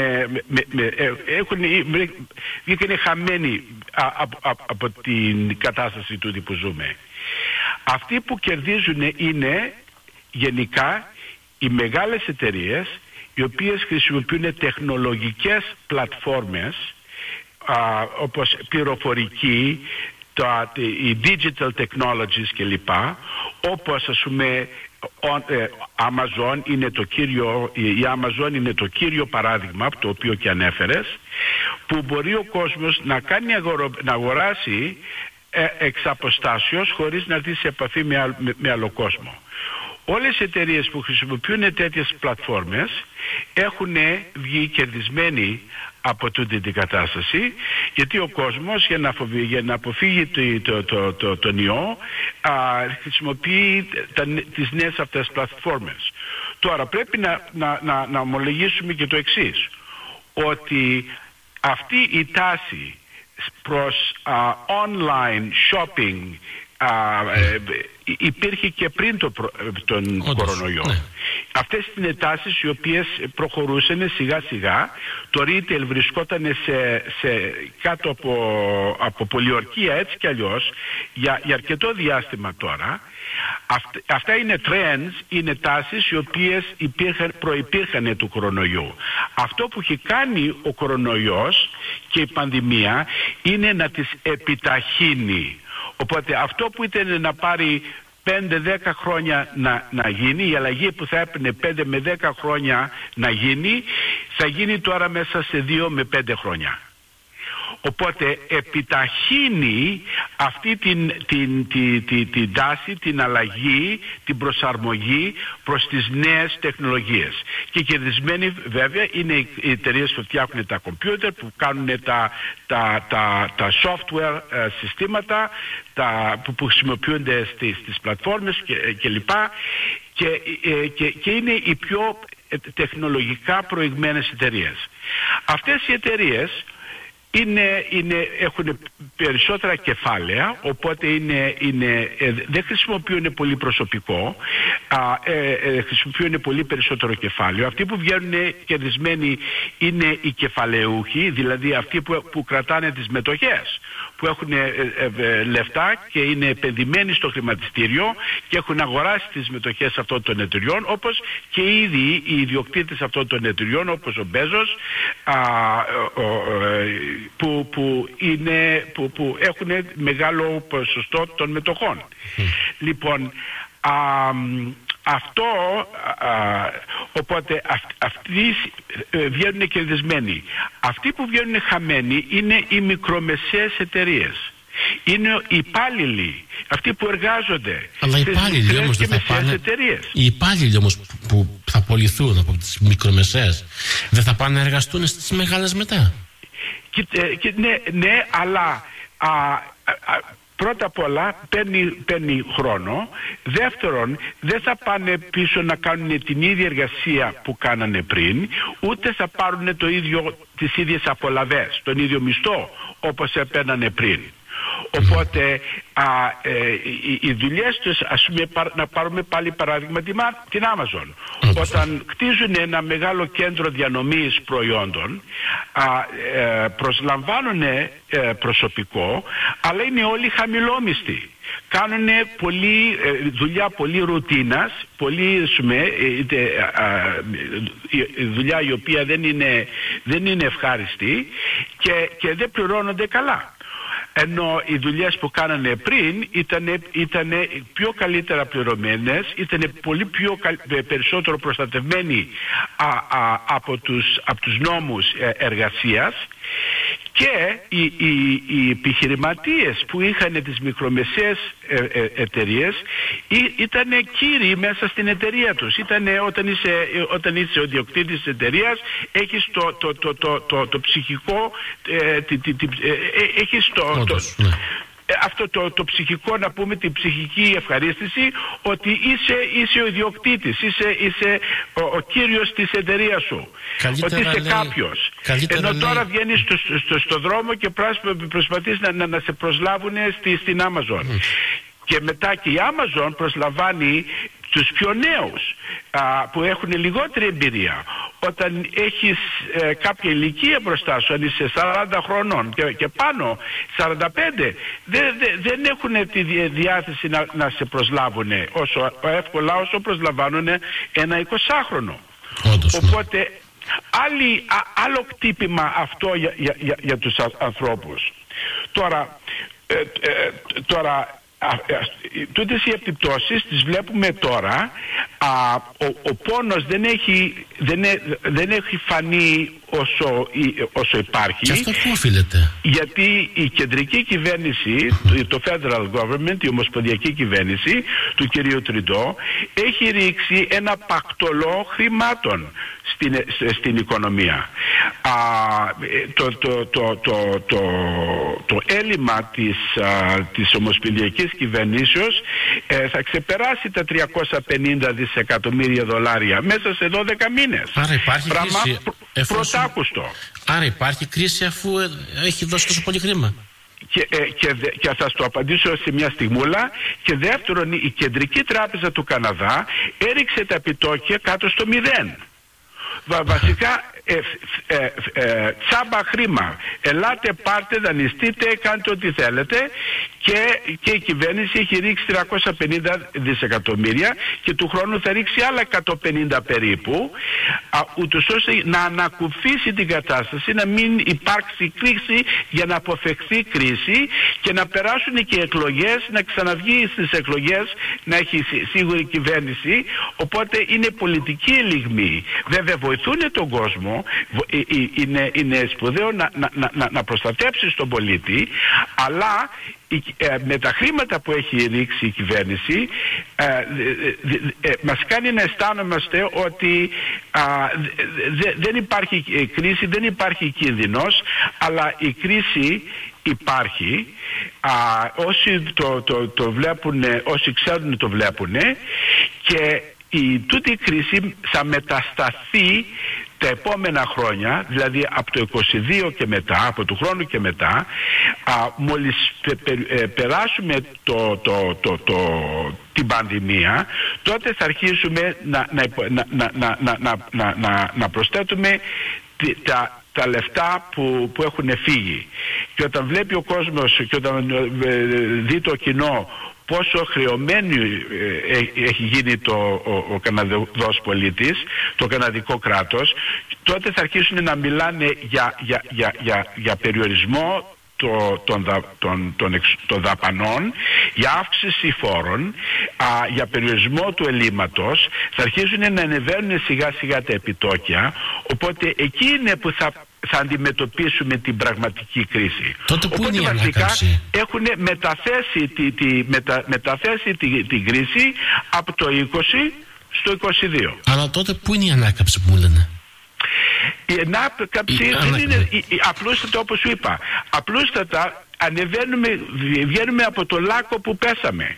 είναι χαμένοι από την κατάσταση τούτη που ζούμε. Αυτοί που κερδίζουν είναι γενικά οι μεγάλες εταιρείες, οι οποίες χρησιμοποιούν τεχνολογικές πλατφόρμες όπως πληροφορική, οι digital technologies κλπ, όπως ας πούμε Amazon η Amazon είναι το κύριο παράδειγμα, το οποίο και ανέφερες, που μπορεί ο κόσμος να αγοράσει εξ αποστάσεως, χωρίς να έρθει σε επαφή με άλλο κόσμο. Όλες οι εταιρείες που χρησιμοποιούν τέτοιες πλατφόρμες έχουν βγει κερδισμένοι από τούτη την κατάσταση, γιατί ο κόσμος για να αποφύγει τον ιό χρησιμοποιεί τις νέες αυτές πλατφόρμες. Τώρα πρέπει να ομολογήσουμε και το εξής, ότι αυτή η τάση προς online shopping υπήρχε και πριν τον κορονοϊό. Ναι. Αυτές είναι τάσεις οι οποίες προχωρούσαν σιγά σιγά. Το retail βρισκόταν κάτω από πολιορκία, έτσι κι αλλιώς, για αρκετό διάστημα τώρα. Αυτά είναι trends, είναι τάσεις οι οποίες προϋπήρχαν του κορονοϊού. Αυτό που έχει κάνει ο κορονοϊός και η πανδημία είναι να τις επιταχύνει. Οπότε αυτό που ήταν να πάρει 5-10 χρόνια να γίνει, η αλλαγή που θα έπαιρνε 5 με 10 χρόνια να γίνει, θα γίνει τώρα μέσα σε 2 με 5 χρόνια. Οπότε επιταχύνει αυτή την τάση, την αλλαγή, την προσαρμογή προς τις νέες τεχνολογίες. Και κερδισμένοι βέβαια είναι οι εταιρείες που φτιάχνουν τα κομπιούτερ, που κάνουν τα software συστήματα, που χρησιμοποιούνται στις πλατφόρμες κλπ. Και είναι οι πιο τεχνολογικά προηγμένες εταιρείες. Αυτές οι εταιρείες έχουν περισσότερα κεφάλαια, οπότε δεν χρησιμοποιούν πολύ προσωπικό, χρησιμοποιούν πολύ περισσότερο κεφάλαιο. Αυτοί που βγαίνουν κερδισμένοι είναι οι κεφαλαιούχοι, δηλαδή αυτοί που κρατάνε τις μετοχές, που έχουν λεφτά και είναι επενδυμένοι στο χρηματιστήριο και έχουν αγοράσει τις μετοχές αυτών των εταιριών, όπως και ήδη οι ιδιοκτήτες αυτών των εταιριών, όπως ο Μπέζος, που έχουν μεγάλο ποσοστό των μετοχών. Λοιπόν, οπότε αυτοί βγαίνουν κερδισμένοι. Αυτοί που βγαίνουν χαμένοι είναι οι μικρομεσαίες εταιρείες. Είναι οι υπάλληλοι, αυτοί που εργάζονται. Αλλά οι υπάλληλοι όμως δεν θα πάνε. Οι υπάλληλοι όμως που θα απολυθούν από τις μικρομεσαίες, δεν θα πάνε να εργαστούν στις μεγάλες μετά? Ναι, αλλά πρώτα απ' όλα παίρνει χρόνο. Δεύτερον, δεν θα πάνε πίσω να κάνουν την ίδια εργασία που κάνανε πριν, ούτε θα πάρουν τις ίδιες απολαβές, τον ίδιο μισθό όπως έπαιρνανε πριν. Οπότε οι δουλειές τους, ας πούμε, να πάρουμε πάλι παράδειγμα την Amazon. Όταν κτίζουν ένα μεγάλο κέντρο διανομής προϊόντων, προσλαμβάνουν προσωπικό, αλλά είναι όλοι χαμηλόμισθοι. Κάνουν δουλειά πολύ ρουτίνας, δουλειά η οποία δεν είναι ευχάριστη και δεν πληρώνονται καλά. Ενώ οι δουλειές που κάνανε πριν ήταν πιο καλύτερα πληρωμένες, ήταν πολύ περισσότερο προστατευμένοι από τους νόμους εργασίας, και οι επιχειρηματίες που είχαν τις μικρομεσαίες εταιρείες ήταν κύριοι μέσα στην εταιρεία τους. Όταν είσαι ο ιδιοκτήτης της εταιρείας, έχεις το ψυχικό, έχεις αυτό το ψυχικό, να πούμε, την ψυχική ευχαρίστηση ότι είσαι ο ιδιοκτήτης, είσαι ο κύριος της εταιρείας σου, ότι είσαι κάποιος. Ενώ τώρα βγαίνεις στο δρόμο και προσπαθείς να σε προσλάβουν στην Amazon. Και μετά και η Amazon προσλαμβάνει τους πιο νέους που έχουν λιγότερη εμπειρία. Όταν έχεις κάποια ηλικία μπροστά σου, αν είσαι 40 χρονών και πάνω, 45, δεν έχουν τη διάθεση να σε προσλάβουν όσο εύκολα όσο προσλαμβάνουν ένα 20χρονο. Οπότε άλλο κτύπημα αυτό για τους ανθρώπους. Τώρα τούτες οι επιπτώσεις τις βλέπουμε τώρα. Ο πόνος δεν έχει φανεί όσο υπάρχει. Και αυτό πού οφείλεται? Γιατί η κεντρική κυβέρνηση, το federal government, η ομοσπονδιακή κυβέρνηση του κυρίου Τριντό, έχει ρίξει ένα πακτολό χρημάτων στην οικονομία. Το έλλειμμα της ομοσπονδιακής κυβερνήσεως θα ξεπεράσει τα 350 δισεκατομμύρια δολάρια μέσα σε 12 μήνες. Άρα υπάρχει κρίση. Πρωτάκουστο. Άρα υπάρχει κρίση αφού έχει δώσει τόσο πολύ χρήμα. Και θα σας το απαντήσω σε μια στιγμούλα. Και δεύτερον, η Κεντρική Τράπεζα του Καναδά έριξε τα επιτόκια κάτω στο 0. Βασικά τσάμπα χρήμα. Ελάτε, πάρτε, δανειστείτε, κάντε ό,τι θέλετε. Και η κυβέρνηση έχει ρίξει 350 δισεκατομμύρια και του χρόνου θα ρίξει άλλα 150 περίπου, ούτως ώστε να ανακουφίσει την κατάσταση, να μην υπάρξει κρίση, για να αποφευχθεί κρίση και να περάσουν και εκλογές, να ξαναβγεί στις εκλογές, να έχει σίγουρη κυβέρνηση. Οπότε είναι πολιτική ελιγμή. Βέβαια βοηθούν τον κόσμο, είναι σπουδαίο να προστατέψεις τον πολίτη, αλλά με τα χρήματα που έχει ρίξει η κυβέρνηση μας κάνει να αισθάνομαστε ότι δεν υπάρχει κρίση, δεν υπάρχει κίνδυνος, αλλά η κρίση υπάρχει. Όσοι το βλέπουν, όσοι ξέρουν το βλέπουν, και τούτη η κρίση θα μετασταθεί τα επόμενα χρόνια, δηλαδή από το 22 και μετά, από του χρόνου και μετά, μόλις περάσουμε την πανδημία, τότε θα αρχίσουμε να προσθέτουμε τα λεφτά που έχουν φύγει. Και όταν βλέπει ο κόσμος και όταν δει το κοινό πόσο χρεωμένοι έχει γίνει ο Καναδός πολίτης, το καναδικό κράτος, τότε θα αρχίσουν να μιλάνε για περιορισμό των δαπανών, για αύξηση φόρων, για περιορισμό του ελλείμματος. Θα αρχίσουν να ανεβαίνουν σιγά σιγά τα επιτόκια, οπότε εκεί είναι που θα αντιμετωπίσουμε την πραγματική κρίση. Τότε πού οπότε είναι η βασικά ανάκαμψη? έχουν μεταθέσει την κρίση από το 20 στο 22. Αλλά τότε πού είναι η ανάκαμψη που μου λένε? Η ανάκαμψη δεν είναι απλούστατα, όπως σου είπα. Απλούστατα βγαίνουμε από το λάκκο που πέσαμε.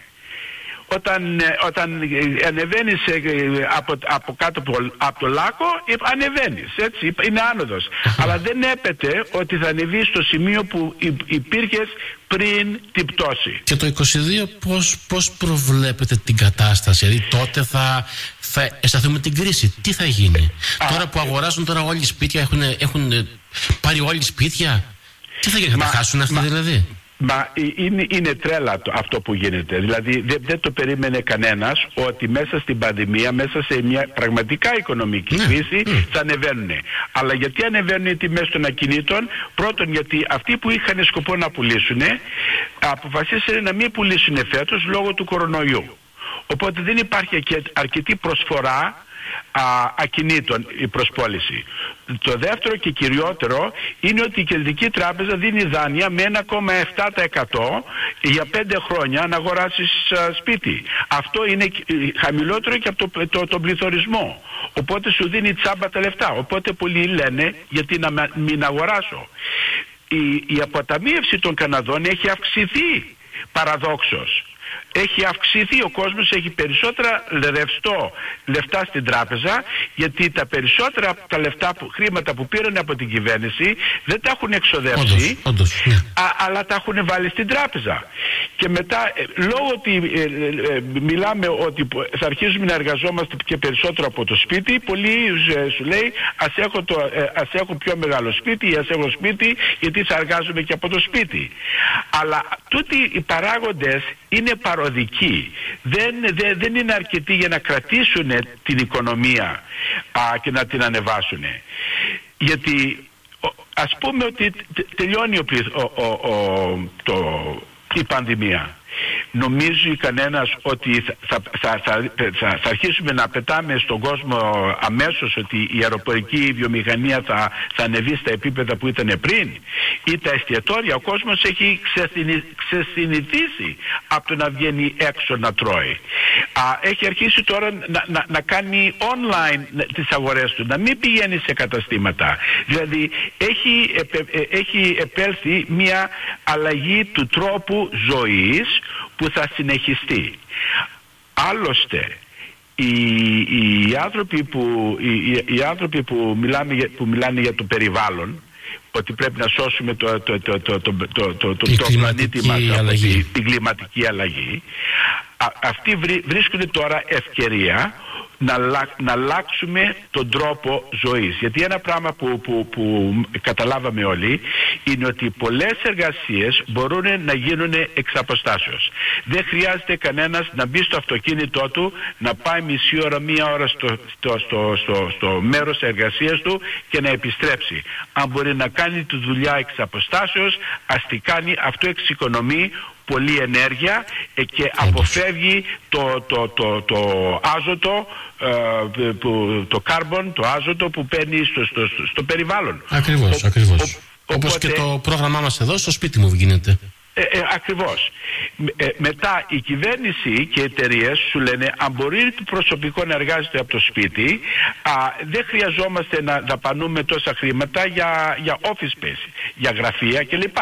Όταν ανεβαίνεις από κάτω από το λάκκο, ανεβαίνεις, έτσι, είναι άνοδος. Αλλά δεν έπεται ότι θα ανεβεί στο σημείο που υπήρχες πριν την πτώση. Και το 22 πώς προβλέπετε την κατάσταση? Δηλαδή τότε θα αισθανθούμε την κρίση. Τι θα γίνει? Τώρα που αγοράζουν τώρα όλοι σπίτια, έχουν πάρει όλοι σπίτια. Τι θα γίνει, θα τα χάσουν αυτοί δηλαδή? Μα είναι τρέλα αυτό που γίνεται. Δηλαδή δεν το περίμενε κανένας ότι μέσα στην πανδημία, μέσα σε μια πραγματικά οικονομική κρίση θα ανεβαίνουν. Αλλά γιατί ανεβαίνουν οι τιμές των ακινήτων? Πρώτον, γιατί αυτοί που είχαν σκοπό να πουλήσουν αποφασίσανε να μην πουλήσουν φέτος λόγω του κορονοϊού. Οπότε δεν υπάρχει αρκετή προσφορά ακινήτων η προσπόληση. Το δεύτερο και κυριότερο είναι ότι η Κεντρική Τράπεζα δίνει δάνεια με 1,7% για 5 χρόνια να αγοράσεις σπίτι. Αυτό είναι χαμηλότερο και από τον πληθωρισμό. Οπότε σου δίνει τσάμπα τα λεφτά. Οπότε πολλοί λένε γιατί να μην αγοράσω. Η αποταμίευση των Καναδών έχει αυξηθεί παραδόξως. Έχει αυξηθεί, ο κόσμος έχει περισσότερα λεφτά στην τράπεζα, γιατί τα περισσότερα χρήματα που πήραν από την κυβέρνηση δεν τα έχουν εξοδεύσει, αλλά τα έχουν βάλει στην τράπεζα. Και μετά, λόγω ότι μιλάμε ότι θα αρχίσουμε να εργαζόμαστε και περισσότερο από το σπίτι, πολλοί σου λέει ας έχω πιο μεγάλο σπίτι ή ας έχω σπίτι γιατί θα εργάζομαι και από το σπίτι. Αλλά τούτοι οι παράγοντες είναι παροδικοί. Δεν είναι αρκετοί για να κρατήσουν την οικονομία και να την ανεβάσουν. Γιατί ας πούμε ότι τελειώνει η πανδημία. Νομίζει κανένας ότι θα αρχίσουμε να πετάμε στον κόσμο αμέσως ότι η αεροπορική βιομηχανία θα ανεβεί στα επίπεδα που ήταν πριν, ή τα εστιατόρια? Ο κόσμος έχει ξεσυνηθίσει από το να βγαίνει έξω να τρώει. Έχει αρχίσει τώρα να κάνει online τις αγορές του, να μην πηγαίνει σε καταστήματα. Δηλαδή έχει επέλθει μια αλλαγή του τρόπου ζωής που θα συνεχιστεί. Άλλωστε οι άνθρωποι που μιλάνε για το περιβάλλον, ότι πρέπει να σώσουμε το πλανήτη μας από την κλιματική αλλαγή, αυτοί βρίσκουν τώρα ευκαιρία να αλλάξουμε τον τρόπο ζωής. Γιατί ένα πράγμα που καταλάβαμε όλοι είναι ότι πολλές εργασίες μπορούν να γίνουν εξ αποστάσεως. Δεν χρειάζεται κανένας να μπει στο αυτοκίνητό του, να πάει μισή ώρα, μία ώρα στο μέρος εργασίας του και να επιστρέψει. Αν μπορεί να κάνει τη δουλειά εξ αποστάσεως, ας τη κάνει. Αυτό εξοικονομεί πολλή ενέργεια και αποφεύγει το άζωτο, το κάρμπον, το άζωτο που παίρνει στο περιβάλλον. Ακριβώς. Όπως και το πρόγραμμά μας εδώ στο σπίτι μου γίνεται. Ακριβώς. Μετά η κυβέρνηση και οι εταιρείες σου λένε αν μπορεί το προσωπικό να εργάζεται από το σπίτι, δεν χρειαζόμαστε να δαπανούμε τόσα χρήματα για office space, για γραφεία κλπ.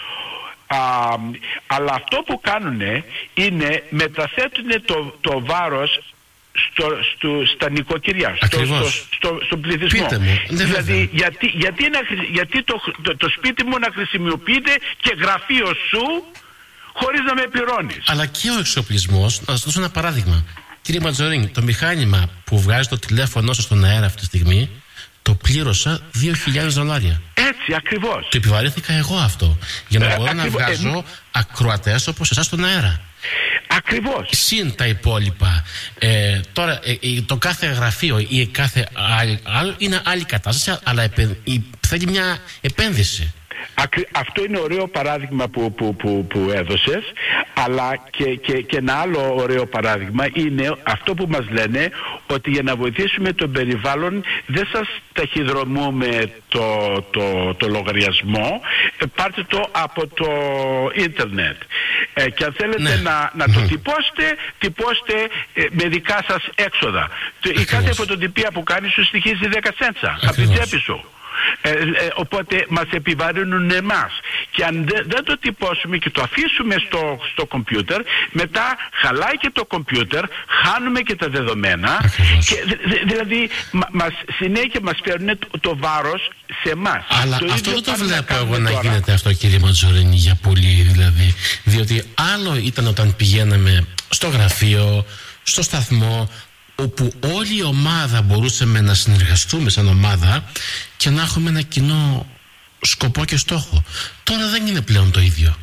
Αλλά αυτό που κάνουν είναι μεταθέτουν το βάρος στα νοικοκυριά, στον πληθυσμό. Δηλαδή γιατί το σπίτι μου να χρησιμοποιείται και γραφείο σου χωρίς να με πληρώνεις? Αλλά και ο εξοπλισμός, να σας δώσω ένα παράδειγμα. Κύριε Ματζορίνη, το μηχάνημα που βγάζει το τηλέφωνο σας στον αέρα αυτή τη στιγμή το πλήρωσα $2.000. Έτσι ακριβώς. Το επιβαρύνθηκα εγώ αυτό, για να μπορώ να βγάζω ακροατές όπως εσάς στον αέρα. Ακριβώς. Συν τα υπόλοιπα. Τώρα το κάθε γραφείο ή κάθε άλλο είναι άλλη κατάσταση, αλλά θέλει μια επένδυση. Αυτό είναι ωραίο παράδειγμα που έδωσες, αλλά και ένα άλλο ωραίο παράδειγμα είναι αυτό που μας λένε, ότι για να βοηθήσουμε το περιβάλλον δεν σας ταχυδρομούμε το λογαριασμό, πάρτε το από το ίντερνετ, και αν θέλετε να το τυπώστε με δικά σας έξοδα. Η κάθε φωτοτυπία που κάνεις σου στοιχίζει 10 σέντσα από την τσέπη σου. Οπότε μας επιβαρύνουν εμάς, και αν δεν το τυπώσουμε και το αφήσουμε στο κομπιούτερ, μετά χαλάει και το κομπιούτερ, χάνουμε και τα δεδομένα, και δηλαδή συνέχεια μας φέρνουν το βάρος σε εμάς. Αλλά αυτό δεν το βλέπω εγώ να γίνεται αυτό, κύριε Ματζορίνη, για πολύ δηλαδή, διότι άλλο ήταν όταν πηγαίναμε στο γραφείο, στο σταθμό, όπου όλη η ομάδα μπορούσαμε να συνεργαστούμε σαν ομάδα και να έχουμε ένα κοινό σκοπό και στόχο. Τώρα δεν είναι πλέον το ίδιο.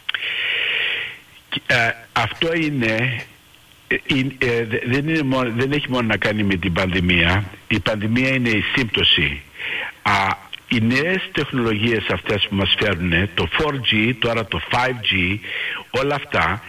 Αυτό δεν έχει μόνο να κάνει με την πανδημία. Η πανδημία είναι η σύμπτωση. Οι νέες τεχνολογίες αυτές που μας φέρνουν, το 4G, τώρα το 5G, όλα αυτά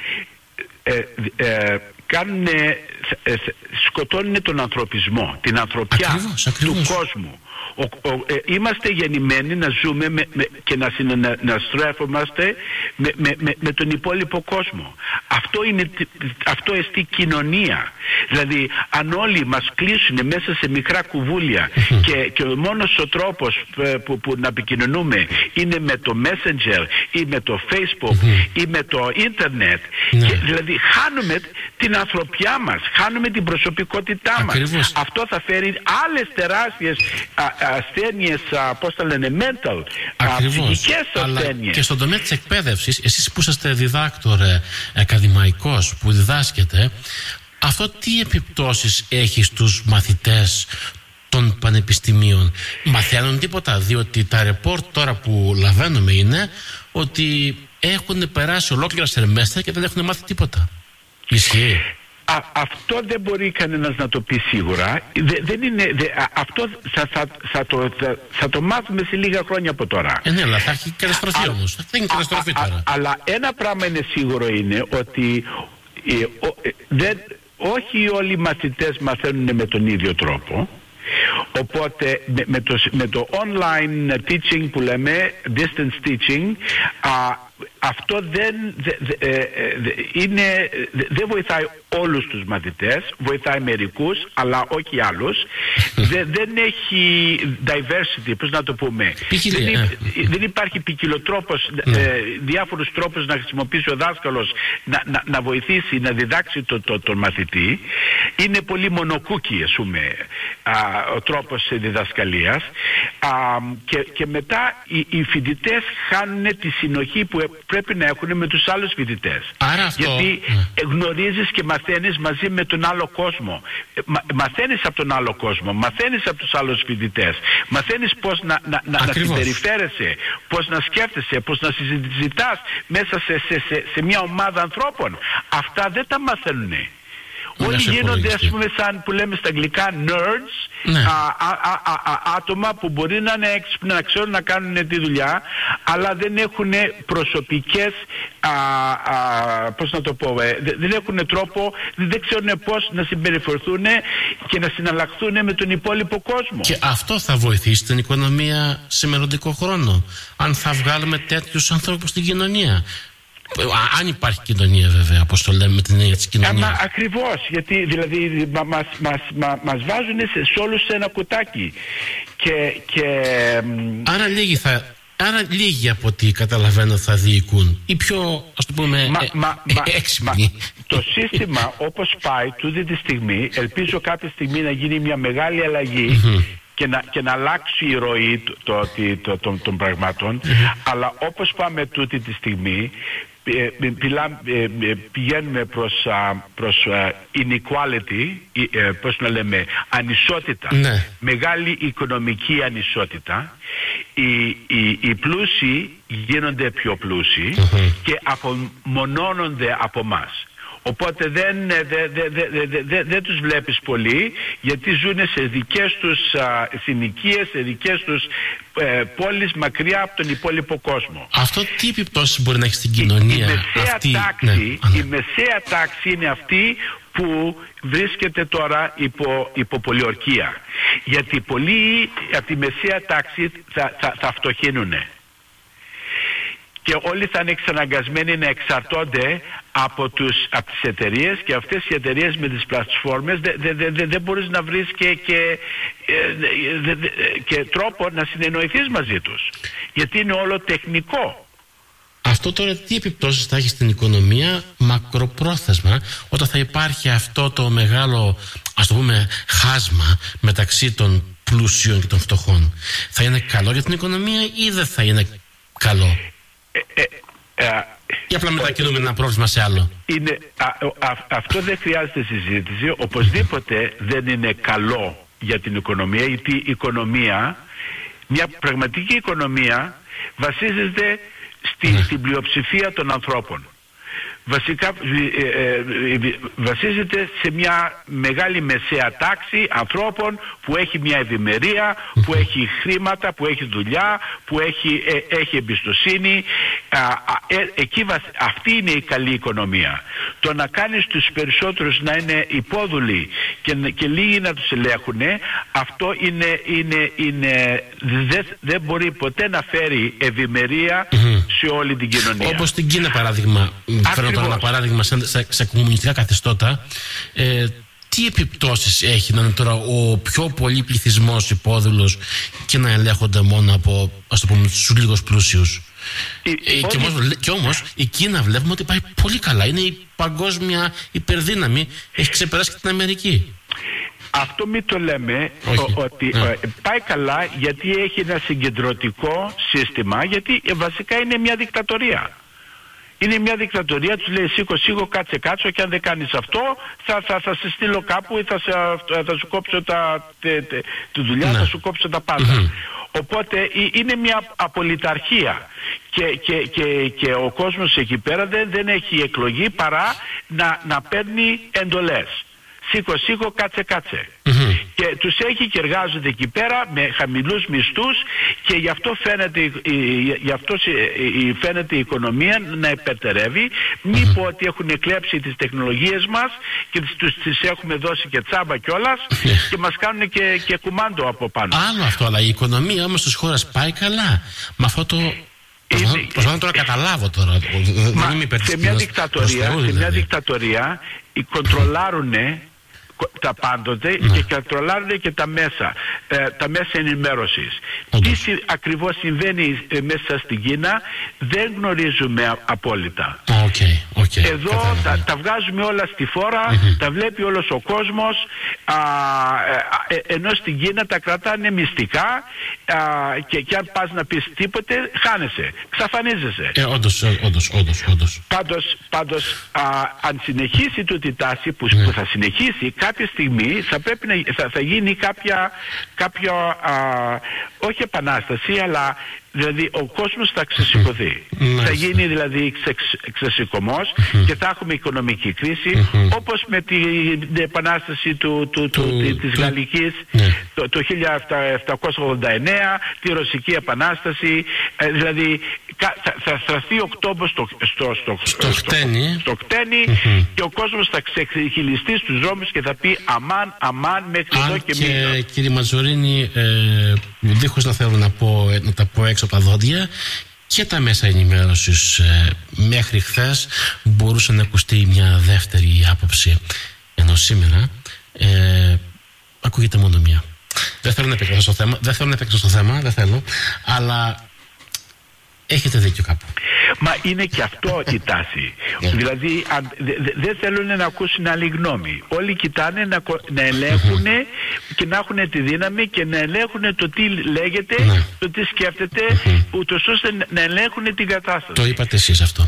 σκοτώνουν τον ανθρωπισμό, την ανθρωπιά του κόσμου. Είμαστε γεννημένοι να ζούμε και να στρέφομαστε με τον υπόλοιπο κόσμο. Αυτό εστί κοινωνία. Δηλαδή αν όλοι μας κλείσουν μέσα σε μικρά κουβούλια και ο μόνος ο τρόπος που να επικοινωνούμε είναι με το Messenger ή με το Facebook ή με το Ίντερνετ, δηλαδή χάνουμε την ανθρωπιά μας, χάνουμε την προσωπικότητά μας. Αυτό θα φέρει άλλες τεράστιες ασθένειες, πώς τα λένε, mental, ψυχικές ασθένειες. Και στον τομέα της εκπαίδευσης, εσείς που είσαστε διδάκτορ ακαδημαϊκός, που διδάσκετε, αυτό τι επιπτώσεις έχει στους μαθητές των πανεπιστημίων? Μαθαίνουν τίποτα? Διότι τα ρεπόρτ τώρα που λαβαίνουμε είναι ότι έχουν περάσει ολόκληρα σεμέστρα και δεν έχουν μάθει τίποτα. Ισχύει? Αυτό δεν μπορεί κανένας να το πει σίγουρα. Αυτό θα το μάθουμε σε λίγα χρόνια από τώρα. Ναι, αλλά θα έχει καταστροφή όμως. Θα είναι καταστροφή τώρα. Αλλά ένα πράγμα είναι σίγουρο, είναι ότι όχι όλοι οι μαθητές μαθαίνουν με τον ίδιο τρόπο. Οπότε με το online teaching που λέμε, distance teaching, αυτό δεν βοηθάει όλους τους μαθητές, βοηθάει μερικούς αλλά όχι άλλους. Δεν έχει diversity, πώς να το πούμε, δεν υπάρχει ποικιλοτρόπος, διάφορους τρόπους να χρησιμοποιήσει ο δάσκαλος να βοηθήσει, να διδάξει τον μαθητή. Είναι πολύ μονοκούκι, ας πούμε, ο τρόπος διδασκαλίας, και μετά οι φοιτητές χάνουν τη συνοχή που πρέπει να έχουν με τους άλλους φοιτητές. Γιατί γνωρίζεις και μαθαίνεις μαζί με τον άλλο κόσμο, μαθαίνεις από τον άλλο κόσμο, μαθαίνεις από τους άλλους φοιτητές, μαθαίνεις πώς να συμπεριφέρεσαι, πώς να σκέφτεσαι, πώς να συζητάς μέσα σε μια ομάδα ανθρώπων. Αυτά δεν τα μαθαίνουν. Όλοι γίνονται, ας πούμε, σαν που λέμε στα αγγλικά nerds, άτομα που μπορεί να είναι έξυπνα, να ξέρουν να κάνουν τη δουλειά, αλλά δεν έχουν προσωπικές, πώς να το πω, δεν έχουν τρόπο, δεν ξέρουν πώς να συμπεριφερθούν και να συναλλαχθούν με τον υπόλοιπο κόσμο. Και αυτό θα βοηθήσει την οικονομία σε μελλοντικό χρόνο, αν θα βγάλουμε τέτοιους ανθρώπους στην κοινωνία. Αν υπάρχει κοινωνία, βέβαια, όπως το λέμε, με την έννοια της κοινωνίας. Ακριβώς, γιατί δηλαδή μας βάζουν σε όλους σε ένα κουτάκι. Άρα λίγοι από ό,τι καταλαβαίνω θα διοικούν, ή πιο, ας το πούμε, έξυπνοι. Το σύστημα όπως πάει τούτη τη στιγμή, ελπίζω κάποια στιγμή να γίνει μια μεγάλη αλλαγή και να αλλάξει η ροή των πραγμάτων, αλλά όπως πάμε τούτη τη στιγμή, πηγαίνουμε προς inequality, πώς να λέμε, ανισότητα, μεγάλη οικονομική ανισότητα. Οι πλούσιοι γίνονται πιο πλούσιοι και απομονώνονται από μας. Οπότε δεν τους βλέπεις πολύ, γιατί ζουν σε δικές τους συνοικίες, σε δικές τους πόλεις, μακριά από τον υπόλοιπο κόσμο. Αυτό τι επιπτώσεις μπορεί να έχει στην κοινωνία? Η μεσαία τάξη είναι αυτή που βρίσκεται τώρα υπό πολιορκία. Γιατί πολλοί από τη μεσαία τάξη θα φτωχύνουνε. Και όλοι θα είναι εξαναγκασμένοι να εξαρτώνται από τις εταιρείες, και αυτές οι εταιρείες με τις πλατφόρμες δεν μπορείς να βρεις και τρόπο να συνεννοηθείς μαζί τους, γιατί είναι όλο τεχνικό. Αυτό τώρα τι επιπτώσεις θα έχει στην οικονομία μακροπρόθεσμα, όταν θα υπάρχει αυτό το μεγάλο, ας το πούμε, χάσμα μεταξύ των πλούσιων και των φτωχών? Θα είναι καλό για την οικονομία ή δεν θα είναι καλό? Ή απλά μετακινούμε ένα πρόβλημα σε άλλο? Αυτό δεν χρειάζεται συζήτηση. Οπωσδήποτε δεν είναι καλό για την οικονομία, γιατί η οικονομία, μια πραγματική οικονομία, βασίζεται στην πλειοψηφία των ανθρώπων. Βασικά βασίζεται σε μια μεγάλη μεσαία τάξη ανθρώπων που έχει μια ευημερία, που έχει χρήματα, που έχει δουλειά, που έχει εμπιστοσύνη. Αυτή είναι η καλή οικονομία. Το να κάνεις τους περισσότερους να είναι υπόδουλοι και λίγοι να τους ελέγχουν, αυτό δεν μπορεί ποτέ να φέρει ευημερία σε όλη την κοινωνία. Όπως στην Κίνα, παράδειγμα, φέρνω τώρα ένα παράδειγμα σε κομμουνιστικά καθεστώτα. Τι επιπτώσεις έχει να είναι τώρα ο πιο πολύ πληθυσμός υπόδουλος και να ελέγχονται μόνο από, ας το πούμε, τους λίγους πλούσιους? Και όμως η Κίνα βλέπουμε ότι πάει πολύ καλά. Είναι η παγκόσμια υπερδύναμη. Έχει ξεπεράσει και την Αμερική. Αυτό μην το λέμε ότι πάει καλά, γιατί έχει ένα συγκεντρωτικό σύστημα, γιατί βασικά είναι μια δικτατορία. Είναι μια δικτατορία, τους λέει σήκω, κάτσε κάτσο, και αν δεν κάνεις αυτό θα σε στείλω κάπου ή θα σου κόψω τη δουλειά, θα σου κόψω τα πάντα. Οπότε είναι μια απολυταρχία και ο κόσμος εκεί πέρα δεν έχει εκλογή παρά να παίρνει εντολές. Σήκω, κάτσε. Και τους έχει και εργάζονται εκεί πέρα με χαμηλούς μισθούς, και γι' αυτό φαίνεται η οικονομία να υπερτερεύει. Μη πω ότι έχουν εκλέψει τις τεχνολογίες μας και τις έχουμε δώσει και τσάμπα κιόλας και μας κάνουν και κουμάντο από πάνω. Άλλο αυτό, αλλά η οικονομία όμως της χώρας πάει καλά. Με αυτό το... Προσπαθώ τώρα να καταλάβω τώρα. Σε μια δικτατορία κοντρολάρουνε τα πάντοτε και κατρολάρουν και τα μέσα ενημέρωσης. Τι ακριβώς συμβαίνει μέσα στην Κίνα δεν γνωρίζουμε απόλυτα. Εδώ τα βγάζουμε όλα στη φόρα, τα βλέπει όλος ο κόσμος, ενώ στην Κίνα τα κρατάνε μυστικά, και αν πας να πεις τίποτε χάνεσαι, ξαφανίζεσαι. Όντως. Πάντως αν συνεχίσει τούτη τάση που θα συνεχίσει, κάποια στιγμή θα γίνει κάποια όχι επανάσταση, αλλά δηλαδή ο κόσμος θα ξεσηκωθεί. Θα γίνει δηλαδή ξεσηκωμός και θα έχουμε οικονομική κρίση, όπως με την επανάσταση της Γαλλικής το 1789, τη Ρωσική Επανάσταση. Δηλαδή θα στραφεί Οκτώβριο στο χτένι και ο κόσμος θα ξεχυλιστεί στους δρόμους και θα πει αμάν μέχρι εδώ και μήνα. Κύριε Ματζορίνη, δίχως να θέλω να τα πω έξω από τα δόντια, και τα μέσα ενημέρωσης μέχρι χθες μπορούσε να ακουστεί μια δεύτερη άποψη, ενώ σήμερα ακούγεται μόνο μία. Δεν θέλω να επεκταθώ στο θέμα, αλλά έχετε δίκιο κάπου. Μα είναι και αυτό η τάση. Δηλαδή δεν θέλουν να ακούσουν άλλη γνώμη. Όλοι κοιτάνε να ελέγχουν και να έχουν τη δύναμη και να ελέγχουν το τι λέγεται, το τι σκέφτεται, ούτως ώστε να ελέγχουν την κατάσταση. Το είπατε εσείς αυτό.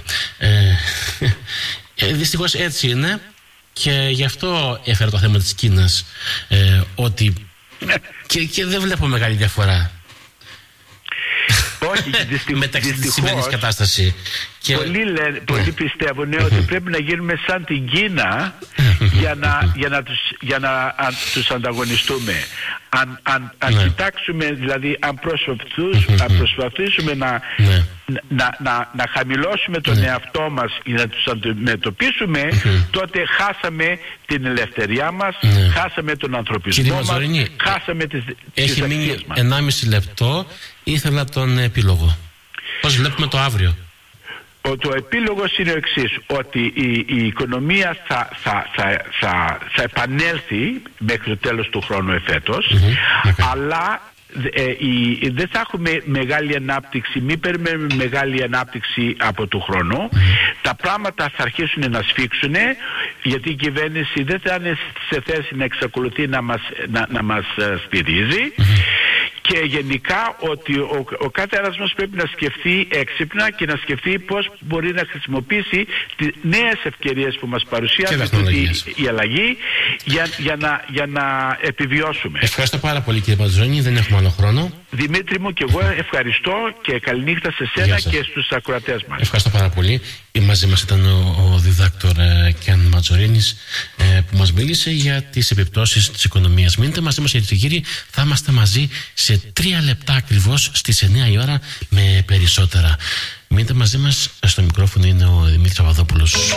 Δυστυχώς έτσι είναι, και γι' αυτό έφερα το θέμα της Κίνας, ότι και δεν βλέπω μεγάλη διαφορά. Όχι, μεταξύ της σημερινής κατάσταση. Και... Πολλοί πιστεύουν ότι πρέπει να γίνουμε σαν την Κίνα για να τους ανταγωνιστούμε. Αν κοιτάξουμε, δηλαδή αν προσπαθήσουμε να χαμηλώσουμε τον εαυτό μας για να τους αντιμετωπίσουμε, τότε χάσαμε την ελευθεριά μας, χάσαμε τον ανθρωπισμό μας, χάσαμε τις αξίες μας. Έχει μείνει 1,5 λεπτό, ήθελα τον επίλογο. Πώς βλέπουμε το αύριο? Το επίλογος είναι ο εξής, ότι η οικονομία θα επανέλθει μέχρι το τέλος του χρόνου εφέτος, αλλά δεν θα έχουμε μεγάλη ανάπτυξη, μην περιμένουμε μεγάλη ανάπτυξη από του χρόνου. Τα πράγματα θα αρχίσουν να σφίξουν, γιατί η κυβέρνηση δεν θα είναι σε θέση να εξακολουθεί να μας στηρίζει. Και γενικά ότι ο κάθε ένας μας πρέπει να σκεφτεί έξυπνα και να σκεφτεί πώς μπορεί να χρησιμοποιήσει τις νέες ευκαιρίες που μας παρουσιάζει η αλλαγή για να επιβιώσουμε. Ευχαριστώ πάρα πολύ, κύριε Παντζόνη, δεν έχουμε άλλο χρόνο. Δημήτρη μου, και εγώ ευχαριστώ και καληνύχτα σε σένα και στους ακροατές μας. Ευχαριστώ πάρα πολύ. Μαζί μας ήταν ο διδάκτορ Κιάν Ματζορίνης που μας μίλησε για τις επιπτώσεις της οικονομίας. Μείνετε μαζί μας, γιατί κύριοι, θα είμαστε μαζί σε 3 λεπτά ακριβώς στις 9 η ώρα με περισσότερα. Μείνετε μαζί μας. Στο μικρόφωνο είναι ο Δημήτρης Παπαδόπουλος.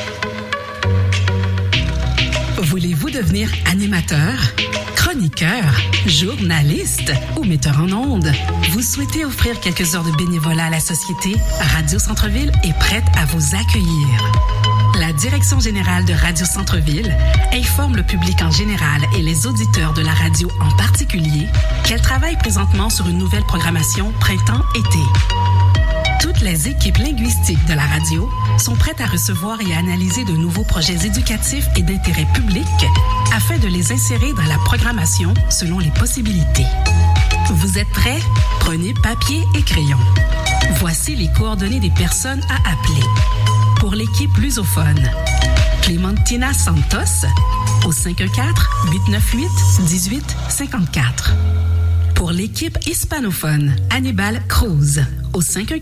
Voulez-vous devenir animateur, chroniqueur, journaliste ou metteur en ondes? Vous souhaitez offrir quelques heures de bénévolat à la société? Radio Centre-Ville est prête à vous accueillir. La Direction générale de Radio Centre-Ville informe le public en général et les auditeurs de la radio en particulier qu'elle travaille présentement sur une nouvelle programmation printemps-été. Toutes les équipes linguistiques de la radio sont prêtes à recevoir et à analyser de nouveaux projets éducatifs et d'intérêt public afin de les insérer dans la programmation selon les possibilités. Vous êtes prêts? Prenez papier et crayon. Voici les coordonnées des personnes à appeler. Pour l'équipe lusophone, Clémentina Santos au 514-898-1854. Pour l'équipe hispanophone, Hannibal Cruz au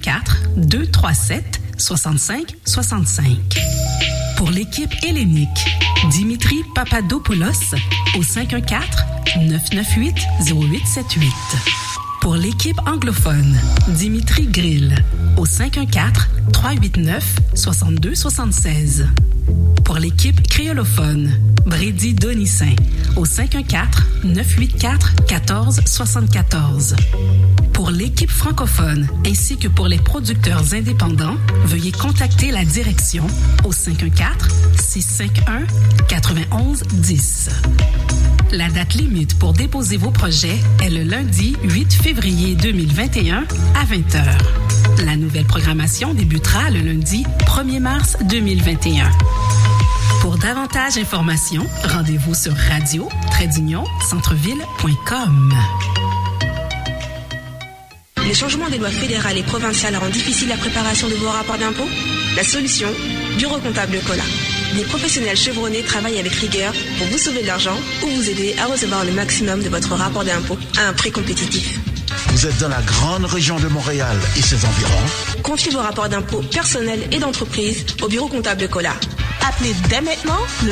514-237-6565. Pour l'équipe hellénique, Dimitri Papadopoulos au 514-998-0878. Pour l'équipe anglophone, Dimitri Grill au 514-389-6276. Pour l'équipe créolophone, Brady Donissin au 514-984-1474. Pour l'équipe francophone ainsi que pour les producteurs indépendants, veuillez contacter la direction au 514-651-9110. La date limite pour déposer vos projets est le lundi 8 février 2021 à 20h. La nouvelle programmation débutera le lundi 1er mars 2021. Pour davantage d'informations, rendez-vous sur radio-centreville.com. Les changements des lois fédérales et provinciales rendent difficile la préparation de vos rapports d'impôts? La solution, Bureau comptable Cola. Des professionnels chevronnés travaillent avec rigueur pour vous sauver de l'argent ou vous aider à recevoir le maximum de votre rapport d'impôt à un prix compétitif. Vous êtes dans la grande région de Montréal et ses environs? Confiez vos rapports d'impôts personnels et d'entreprise au Bureau comptable Cola. Appelez dès maintenant le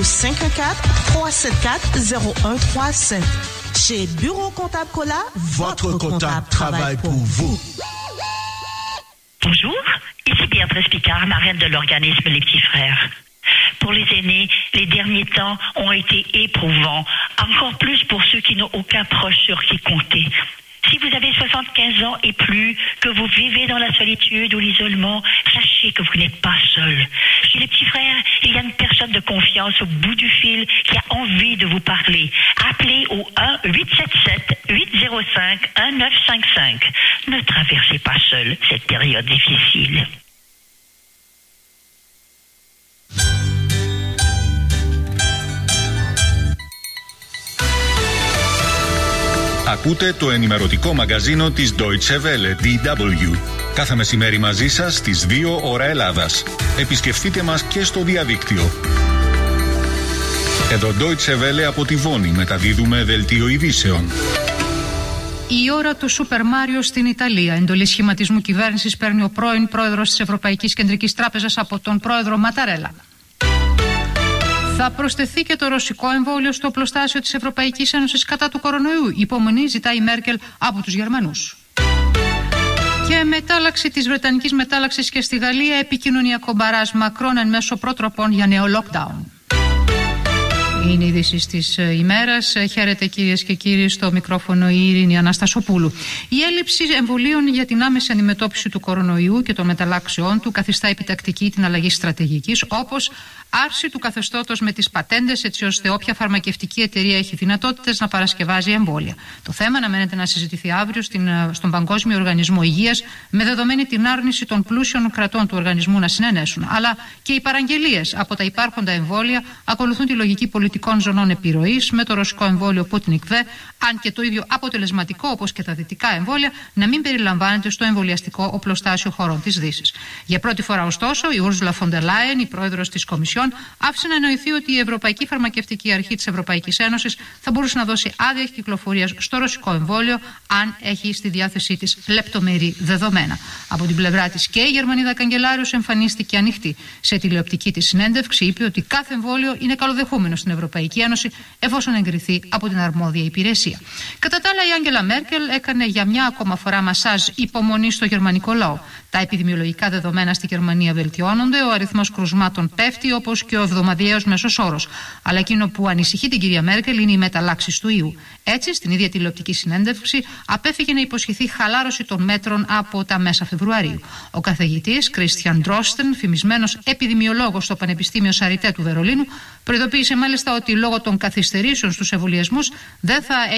514-374-0137. Chez Bureau comptable Cola, votre comptable travaille pour vous. Bonjour, ici Béatrice Picard, marraine de l'organisme Les Petits Frères. Pour les aînés, les derniers temps ont été éprouvants, encore plus pour ceux qui n'ont aucun proche sur qui compter. Si vous avez 75 ans et plus, que vous vivez dans la solitude ou l'isolement, sachez que vous n'êtes pas seul. Chez les petits frères, il y a une personne de confiance au bout du fil qui a envie de vous parler. Appelez au 1-877-805-1955. Ne traversez pas seul cette période difficile. Ακούτε το ενημερωτικό μαγκαζίνο της Deutsche Welle, DW. Κάθε μεσημέρι μαζί σας στις 2 ώρα Ελλάδας. Επισκεφτείτε μας και στο διαδίκτυο. Εδώ Deutsche Welle από τη Βόνη μεταδίδουμε δελτίο ειδήσεων. Η ώρα του Σούπερ Μάριο στην Ιταλία. Εντολή σχηματισμού κυβέρνησης παίρνει ο πρώην πρόεδρος της Ευρωπαϊκής Κεντρικής Τράπεζας από τον πρόεδρο Ματαρέλα. Θα προσθεθεί και το ρωσικό εμβόλιο στο οπλοστάσιο της Ευρωπαϊκής Ένωσης κατά του κορονοϊού. Υπομονή ζητάει η Μέρκελ από τους Γερμανούς. Και μετάλλαξη της Βρετανικής μετάλλαξης και στη Γαλλία, επικοινωνιακό μπαράζ Μακρόν εν μέσω πρότροπων για νέο lockdown. Είναι η είδηση της ημέρας. Χαίρετε κυρίες και κύριοι, στο μικρόφωνο η Ειρήνη Αναστασοπούλου. Η έλλειψη εμβολίων για την άμεση αντιμετώπιση του κορονοϊού και των μεταλλάξεών του καθιστά επιτακτική την αλλαγή στρατηγικής, όπως άρση του καθεστώτος με τις πατέντες, έτσι ώστε όποια φαρμακευτική εταιρεία έχει δυνατότητες να παρασκευάζει εμβόλια. Το θέμα αναμένεται να συζητηθεί αύριο στον Παγκόσμιο Οργανισμό Υγείας, με δεδομένη την άρνηση των πλούσιων κρατών του οργανισμού να συνενέσουν. Αλλά και οι παραγγελίες από τα υπάρχοντα εμβόλια ακολουθούν τη λογική πολιτικών ζωνών επιρροής, με το ρωσικό εμβόλιο Sputnik V, αν και το ίδιο αποτελεσματικό όπως και τα δυτικά εμβόλια, να μην περιλαμβάνεται στο εμβολιαστικό οπλοστάσιο χωρών της Δύσης. Για πρώτη φορά, ωστόσο, η Ursula von der Leyen, η πρόεδρος της Κομισιόν, άφησε να εννοηθεί ότι η Ευρωπαϊκή Φαρμακευτική Αρχή της Ευρωπαϊκής Ένωσης θα μπορούσε να δώσει άδεια κυκλοφορίας στο ρωσικό εμβόλιο, αν έχει στη διάθεσή της λεπτομερή δεδομένα. Από την πλευρά της και η Γερμανίδα καγκελάριος εμφανίστηκε ανοιχτή. Σε τηλεοπτική της συνέντευξη είπε ότι κάθε εμβόλιο είναι καλοδεχούμενο στην Ευρωπαϊκή Ένωση, εφόσον εγκριθεί από την αρμόδια υπηρεσία. Κατά τα άλλα, η Άγγελα Μέρκελ έκανε για μια ακόμα φορά μασάζ υπομονή στο γερμανικό λαό. Τα επιδημιολογικά δεδομένα στη Γερμανία βελτιώνονται, ο αριθμός κρουσμάτων πέφτει, όπως και ο εβδομαδιαίος μέσος όρος. Αλλά εκείνο που ανησυχεί την κυρία Μέρκελ είναι οι μεταλλάξεις του ιού. Έτσι, στην ίδια τηλεοπτική συνέντευξη, απέφυγε να υποσχεθεί χαλάρωση των μέτρων από τα μέσα Φεβρουαρίου. Ο καθηγητής Κρίστιαν Ντρόστεν, φημισμένος επιδημιολόγος στο Πανεπιστήμιο Σαριτέ του Βερολίνου, προειδοποίησε μάλιστα ότι λόγω των καθυστερήσεων στους εμβολιασμούς δεν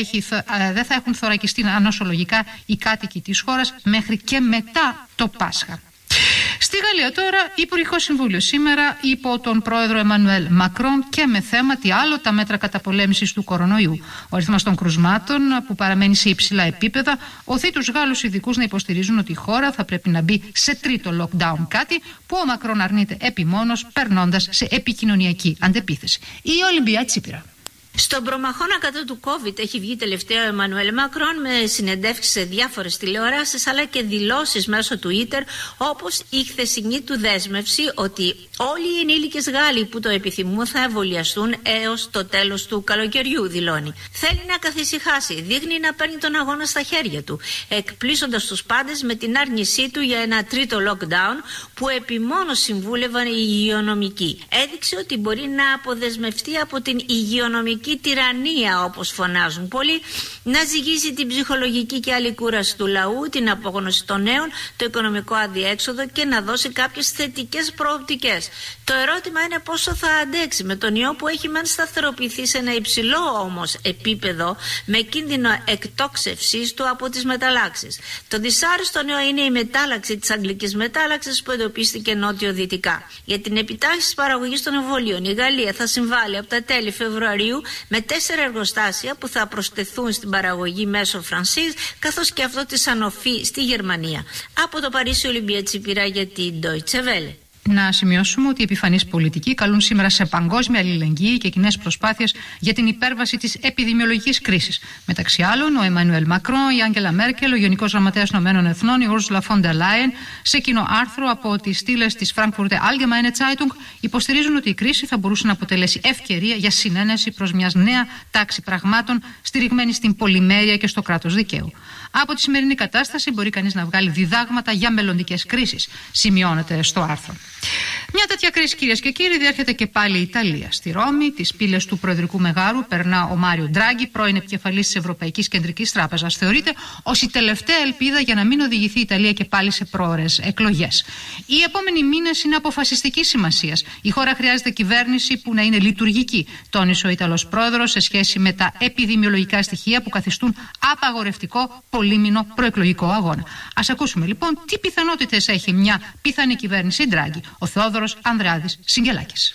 θα έχουν θωρακιστεί ανοσολογικά οι κάτοικοι της χώρας μέχρι και μετά το Πάσχα. Στη Γαλλία τώρα, Υπουργικό Συμβούλιο σήμερα υπό τον πρόεδρο Εμμανουέλ Μακρόν και με θέμα τι άλλο τα μέτρα καταπολέμησης του κορονοϊού. Ο αριθμός των κρουσμάτων που παραμένει σε υψηλά επίπεδα οθεί τους Γάλλους ειδικούς να υποστηρίζουν ότι η χώρα θα πρέπει να μπει σε τρίτο lockdown, κάτι που ο Μακρόν αρνείται επιμόνως, περνώντας σε επικοινωνιακή αντεπίθεση. Η Ολυμπία Τσίπρα. Στον προμαχώνα κατά του COVID έχει βγει τελευταία ο Εμμανουέλ Μακρόν με συνεντεύξεις σε διάφορες τηλεοράσεις αλλά και δηλώσεις μέσω Twitter, όπως η χθεσινή του δέσμευση ότι όλοι οι ενήλικες Γάλλοι που το επιθυμούν θα εμβολιαστούν έως το τέλος του καλοκαιριού, δηλώνει. Θέλει να καθησυχάσει, δείχνει να παίρνει τον αγώνα στα χέρια του, εκπλήσοντας τους πάντες με την άρνησή του για ένα τρίτο lockdown που επιμόνως συμβούλευαν οι υγειονομικοί. Έδειξε ότι μπορεί να αποδεσμευτεί από την υγειονομική τυραννία, όπως φωνάζουν πολλοί, να ζυγίσει την ψυχολογική και άλλη κούραση του λαού, την απόγνωση των νέων, το οικονομικό αδιέξοδο και να δώσει κάποιες θετικές προοπτικές. Το ερώτημα είναι πόσο θα αντέξει με τον ιό που έχει μεν σταθεροποιηθεί σε ένα υψηλό όμως επίπεδο, με κίνδυνο εκτόξευσης του από τις μεταλλάξεις. Το δυσάρεστο νέο είναι η μετάλλαξη της αγγλικής μετάλλαξης που εντοπίστηκε νότιο-δυτικά. Για την επιτάχυνση της παραγωγής των εμβολίων, η Γαλλία θα συμβάλλει από τα τέλη Φεβρουαρίου με 4 εργοστάσια που θα προσθεθούν στην παραγωγή μέσω Φρανσίς, καθώς και αυτό της Sanofi στη Γερμανία. Από το Παρίσι, Ολυμπία Τσίπηρα για την Deutsche Welle. Να σημειώσουμε ότι οι επιφανείς πολιτικοί καλούν σήμερα σε παγκόσμια αλληλεγγύη και κοινές προσπάθειες για την υπέρβαση της επιδημιολογικής κρίσης. Μεταξύ άλλων, ο Εμμανουέλ Μακρόν, η Άγγελα Μέρκελ, ο Γενικός Γραμματέας των ΗΠΑ, η Ursula von der Leyen, σε κοινό άρθρο από τις στήλες της Frankfurter Allgemeine Zeitung, υποστηρίζουν ότι η κρίση θα μπορούσε να αποτελέσει ευκαιρία για συνένεση προς μια νέα τάξη πραγμάτων στηριγμένη στην πολυμέρεια και στο κράτος δικαίου. Από τη σημερινή κατάσταση μπορεί κανείς να βγάλει διδάγματα για μελλοντικές κρίσεις, σημειώνεται στο άρθρο. Μια τέτοια κρίση, κυρίες και κύριοι, διέρχεται και πάλι η Ιταλία. Στη Ρώμη, τις πύλες του Προεδρικού Μεγάρου περνά ο Μάριο Ντράγκη, πρώην επικεφαλής της Ευρωπαϊκής Κεντρικής Τράπεζας. Θεωρείται ως η τελευταία ελπίδα για να μην οδηγηθεί η Ιταλία και πάλι σε πρόωρες εκλογές. Οι επόμενοι μήνες είναι αποφασιστικής σημασίας. Η χώρα χρειάζεται κυβέρνηση που να είναι λειτουργική, τόνισε ο Ιταλός πρόεδρος σε σχέση με τα επιδημιολογικά στοιχεία που καθιστούν απαγορευτικό πολύμηνο προεκλογικό αγώνα. Ας ακούσουμε λοιπόν τι πιθανότητες έχει μια πιθανή κυβέρνηση Ντράγκη. Ο Θεόδωρος Ανδρεάδης Σιγγελάκης.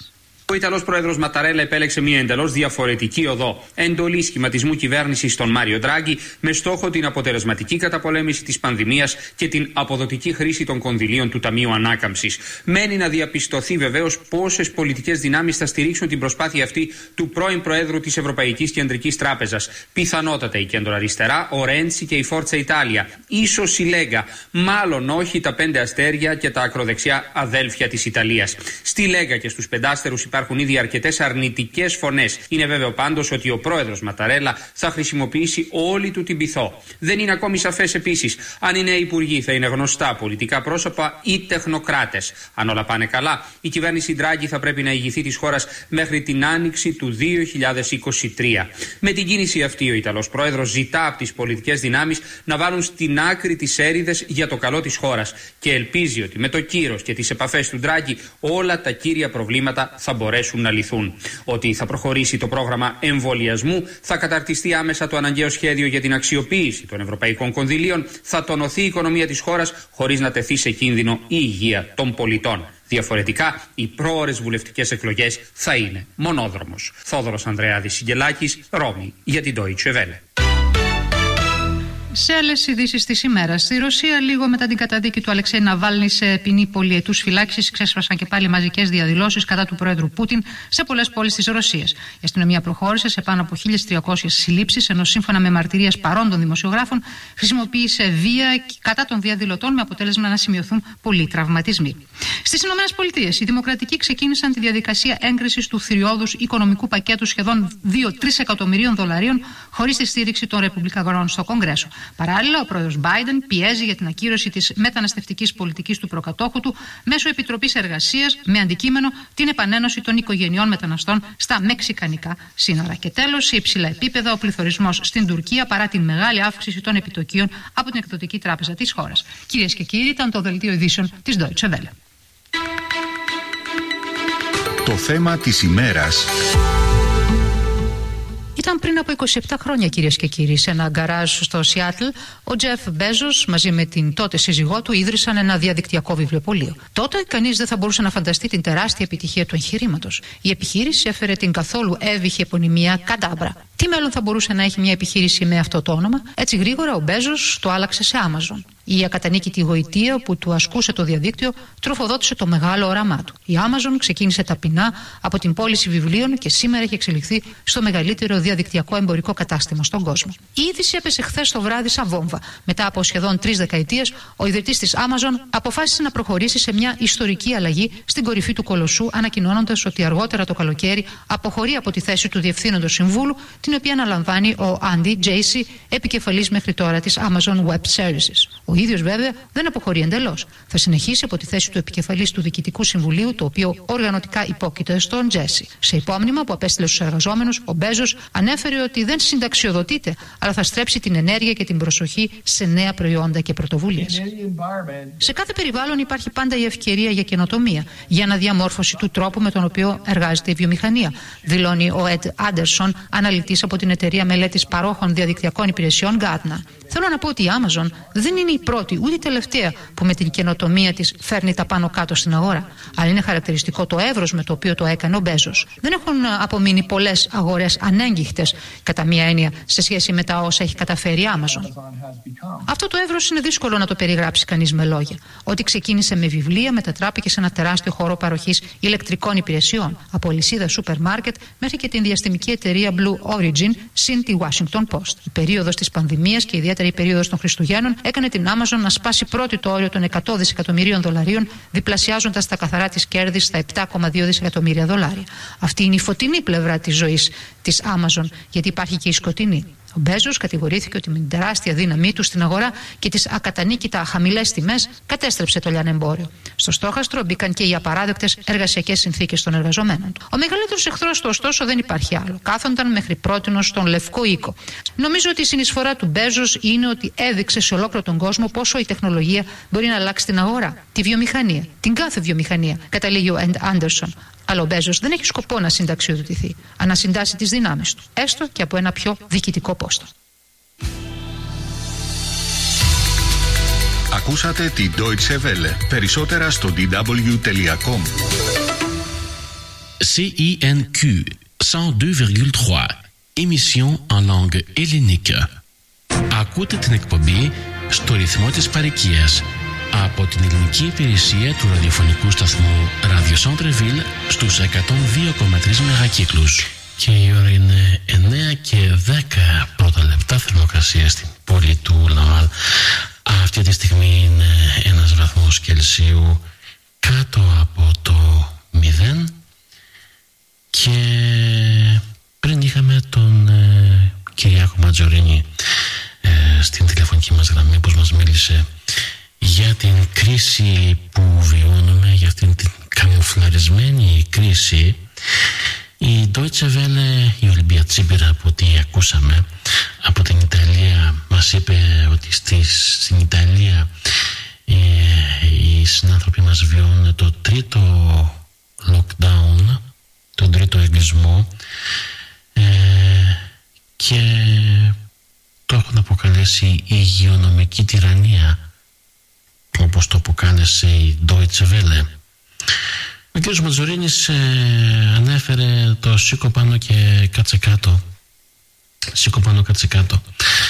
Ο Ιταλός πρόεδρος Ματαρέλα επέλεξε μια εντελώς διαφορετική οδό εντολή σχηματισμού κυβέρνησης στον Μάριο Ντράγκη με στόχο την αποτελεσματική καταπολέμηση της πανδημίας και την αποδοτική χρήση των κονδυλίων του Ταμείου Ανάκαμψης. Μένει να διαπιστωθεί βεβαίως πόσες πολιτικές δυνάμεις θα στηρίξουν την προσπάθεια αυτή του πρώην Προέδρου της Ευρωπαϊκής Κεντρικής Τράπεζας. Πιθανότατα η κεντροαριστερά, ο Ρέντσι και η Φόρτσα Ιτάλια. Ίσως η Λέγκα. Μάλλον όχι τα 5 αστέρια και τα ακροδεξιά αδέλφια της Ιταλίας. Στη Λέγκα και στους πεντάστερους υπάρχουν ήδη αρκετές αρνητικές φωνές. Είναι βέβαιο πάντως ότι ο πρόεδρος Ματαρέλα θα χρησιμοποιήσει όλη του την πειθό. Δεν είναι ακόμη σαφές επίσης αν οι νέοι υπουργοί θα είναι γνωστά πολιτικά πρόσωπα ή τεχνοκράτες. Αν όλα πάνε καλά, η κυβέρνηση Ντράγκη θα πρέπει να ηγηθεί της χώρας μέχρι την άνοιξη του 2023. Με την κίνηση αυτή, ο Ιταλός πρόεδρος ζητά από τις πολιτικές δυνάμεις να βάλουν στην άκρη τις έρηδες για το καλό της χώρας και ελπίζει ότι με το κύρος και τις επαφές του Ντράγκη όλα τα κύρια προβλήματα θα μπορέσουν να λυθούν. Ότι θα προχωρήσει το πρόγραμμα εμβολιασμού, θα καταρτιστεί άμεσα το αναγκαίο σχέδιο για την αξιοποίηση των ευρωπαϊκών κονδυλίων, θα τονωθεί η οικονομία της χώρας χωρίς να τεθεί σε κίνδυνο η υγεία των πολιτών. Διαφορετικά, οι πρόορες βουλευτικές εκλογές θα είναι μονόδρομος. Θόδωρος Ανδρεάδης Συγγελάκης, Ρώμη, για την Deutsche Welle. Σε άλλες ειδήσεις της ημέρας, στη Ρωσία, λίγο μετά την καταδίκη του Αλεξέη Ναβάλνη σε ποινή πολυετούς φυλάκισης, ξέσπασαν και πάλι μαζικές διαδηλώσεις κατά του πρόεδρου Πούτιν σε πολλές πόλεις της Ρωσίας. Η αστυνομία προχώρησε σε πάνω από 1.300 συλλήψεις, ενώ σύμφωνα με μαρτυρίες παρόντων δημοσιογράφων, χρησιμοποίησε βία κατά των διαδηλωτών με αποτέλεσμα να σημειωθούν πολλοί τραυματισμοί. Στις ΗΠΑ, οι Δημοκρατικοί ξεκίνησαν τη διαδικασία έγκρισης του θηριώδους οικονομικού πακέτου σχεδόν 2-3 εκατομμυρίων δολαρίων, χωρίς τη στήριξη των Ρεπουμπλικανών στο Κογκρέσο. Παράλληλα, ο πρόεδρος Μπάιντεν πιέζει για την ακύρωση της μεταναστευτικής πολιτικής του προκατόχου του μέσω Επιτροπής Εργασίας με αντικείμενο την επανένωση των οικογενειών μεταναστών στα μεξικανικά σύνορα. Και τέλος, σε υψηλά επίπεδα, ο πληθωρισμός στην Τουρκία παρά την μεγάλη αύξηση των επιτοκίων από την Εκδοτική Τράπεζα της χώρας. Κυρίες και κύριοι, ήταν το δελτίο ειδήσεων της Deutsche Welle. Το θέμα της ημέρας. Ήταν πριν από 27 χρόνια, κυρίες και κύριοι, σε ένα γκαράζ στο Σιάτλ, ο Τζεφ Μπέζος μαζί με την τότε σύζυγό του ίδρυσαν ένα διαδικτυακό βιβλιοπωλείο. Τότε κανείς δεν θα μπορούσε να φανταστεί την τεράστια επιτυχία του εγχειρήματος. Η επιχείρηση έφερε την καθόλου εύβυχη επωνυμία Kadabra. Τι μέλλον θα μπορούσε να έχει μια επιχείρηση με αυτό το όνομα? Έτσι γρήγορα ο Μπέζος το άλλαξε σε Amazon. Η ακατανίκητη γοητεία που του ασκούσε το διαδίκτυο τροφοδότησε το μεγάλο όραμά του. Η Amazon ξεκίνησε ταπεινά από την πώληση βιβλίων και σήμερα έχει εξελιχθεί στο μεγαλύτερο διαδικτυακό εμπορικό κατάστημα στον κόσμο. Η είδηση έπεσε χθες το βράδυ σαν βόμβα. Μετά από σχεδόν 3 δεκαετίες, ο ιδρυτής της Amazon αποφάσισε να προχωρήσει σε μια ιστορική αλλαγή στην κορυφή του κολοσσού, ανακοινώνοντας ότι αργότερα το καλοκαίρι αποχωρεί από τη θέση του διευθύνοντος συμβούλου, την οποία αναλαμβάνει ο Andy Jassy, επικεφαλής μέχρι τώρα της Amazon Web Services. Ο ίδιος βέβαια δεν αποχωρεί εντελώς. Θα συνεχίσει από τη θέση του επικεφαλής του Διοικητικού Συμβουλίου, το οποίο οργανωτικά υπόκειται στον Jassy. Σε υπόμνημα που απέστειλε στους εργαζόμενους, ο Μπέζος ανέφερε ότι δεν συνταξιοδοτείται, αλλά θα στρέψει την ενέργεια και την προσοχή σε νέα προϊόντα και πρωτοβουλίες. Σε κάθε περιβάλλον υπάρχει πάντα η ευκαιρία για καινοτομία, για αναδιαμόρφωση του τρόπου με τον οποίο εργάζεται η βιομηχανία, δηλώνει ο Ed Anderson, αναλυτής από την εταιρεία μελέτης παρόχων διαδικτυακών υπηρεσιών Gartner. Θέλω να πω ότι η Amazon δεν είναι η πρώτη ούτε η τελευταία που με την καινοτομία της φέρνει τα πάνω κάτω στην αγορά. Αλλά είναι χαρακτηριστικό το εύρος με το οποίο το έκανε ο Μπέζος. Δεν έχουν απομείνει πολλές αγορές ανέγγιχτες, κατά μία έννοια, σε σχέση με τα όσα έχει καταφέρει η Amazon. Αυτό το εύρος είναι δύσκολο να το περιγράψει κανείς με λόγια. Ό,τι ξεκίνησε με βιβλία μετατράπηκε σε ένα τεράστιο χώρο παροχής ηλεκτρικών υπηρεσιών, από αλυσίδα σούπερ μάρκετ μέχρι και την διαστημική εταιρεία Blue Origin, συν τη Washington Post. Η περίοδος της πανδημίας και ιδιαίτερα η περίοδος των Χριστουγέννων έκανε την Amazon να σπάσει πρώτη το όριο των 100 δισεκατομμυρίων δολαρίων, διπλασιάζοντας τα καθαρά της κέρδη στα 7,2 δισεκατομμύρια δολάρια. Αυτή είναι η φωτεινή πλευρά της ζωής της Amazon, γιατί υπάρχει και η σκοτεινή. Ο Μπέζος κατηγορήθηκε ότι με την τεράστια δύναμή του στην αγορά και τις ακατανίκητα χαμηλές τιμές κατέστρεψε το λιανεμπόριο. Στο στόχαστρο μπήκαν και οι απαράδεκτες εργασιακές συνθήκες των εργαζομένων του. Ο μεγαλύτερος εχθρός του, ωστόσο, δεν υπάρχει άλλο. Κάθονταν μέχρι πρότινος στον Λευκό Οίκο. Νομίζω ότι η συνεισφορά του Μπέζος είναι ότι έδειξε σε ολόκληρο τον κόσμο πόσο η τεχνολογία μπορεί να αλλάξει την αγορά, τη βιομηχανία, την κάθε βιομηχανία, καταλήγει ο Άντερσον. Αλλά ο Μπέζος δεν έχει σκοπό να συνταξιοδοτηθεί, αλλά να συντάσει τις δυνάμεις του, έστω και από ένα πιο διοικητικό πόστο. Ακούσατε την Deutsche Welle. Περισσότερα στο dw.com. CINQ 102,3. Émission en langue hellénique. Ακούτε την εκπομπή στο ρυθμό της παροικίας από την ελληνική υπηρεσία του ραδιοφωνικού σταθμού Radio Centreville στους 102,3 μεγακύκλους. Και η ώρα είναι 9 και 10 πρώτα λεπτά. Θερμοκρασία στην πόλη του Λαμάλ αυτή τη στιγμή είναι ένας βαθμός Κελσίου κάτω από το 0. Και πριν είχαμε τον Κυριάκο Ματζορίνη στην τηλεφωνική μας γραμμή, όπως μας μίλησε για την κρίση που βιώνουμε, για αυτήν την καμουφλαρισμένη κρίση. Η Deutsche Welle, η Ολυμπία Τσίπηρα, από ό,τι ακούσαμε από την Ιταλία, μας είπε ότι στην Ιταλία οι συνάνθρωποι μας βιώνουν το τρίτο lockdown, τον τρίτο εγκλισμό, και το έχουν αποκαλέσει η υγειονομική τυραννία, όπως το αποκάλεσε η Deutsche Welle. Ο κ. Ματζορίνης ανέφερε το σήκω πάνω και κάτσε κάτω, σήκω πάνω κάτσε κάτω,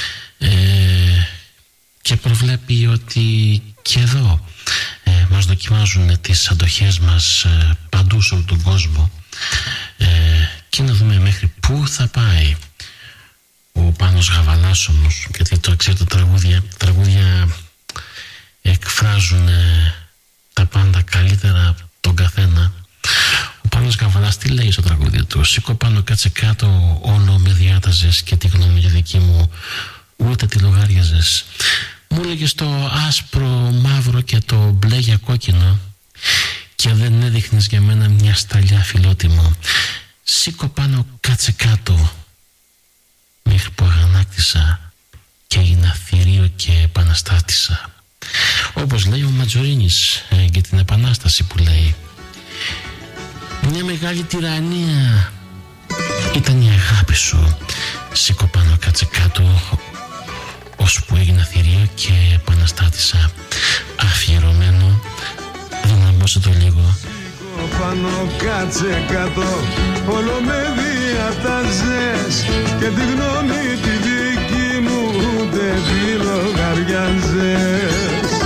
και προβλέπει ότι και εδώ μας δοκιμάζουν τις αντοχές μας παντού σε όλο τον κόσμο, και να δούμε μέχρι πού θα πάει. Ο Πάνος Γαβαλάς όμως, γιατί το ξέρετε, τα τραγούδια εκφράζουν τα πάντα καλύτερα από τον καθένα. Ο Πάνος Γαβαλάς τι λέει στο τραγούδι του? Σήκω πάνω κάτσε κάτω, όλο με διάταζες και τη γνώμη για δική μου ούτε τη λογάριαζες. Μου έλεγες το άσπρο μαύρο και το μπλε για κόκκινο και δεν έδειχνες για μένα μια σταλιά φιλότιμο. Σήκω πάνω κάτσε κάτω μέχρι που αγανάκτησα και έγινα θηρίο και επαναστάτησα. Όπως λέει ο Ματζορίνης για την επανάσταση που λέει. Μια μεγάλη τυραννία ήταν η αγάπη σου. Σήκω πάνω κάτσε κάτω ώσπου έγινα θηρίο και επαναστάτησα. Αφιερωμένο, δυναμώσε το λίγο. Πάνω κάτσε κάτω, όλο με διατάζες και τη γνώμη τη δική μου ούτε τη λογαριάζες.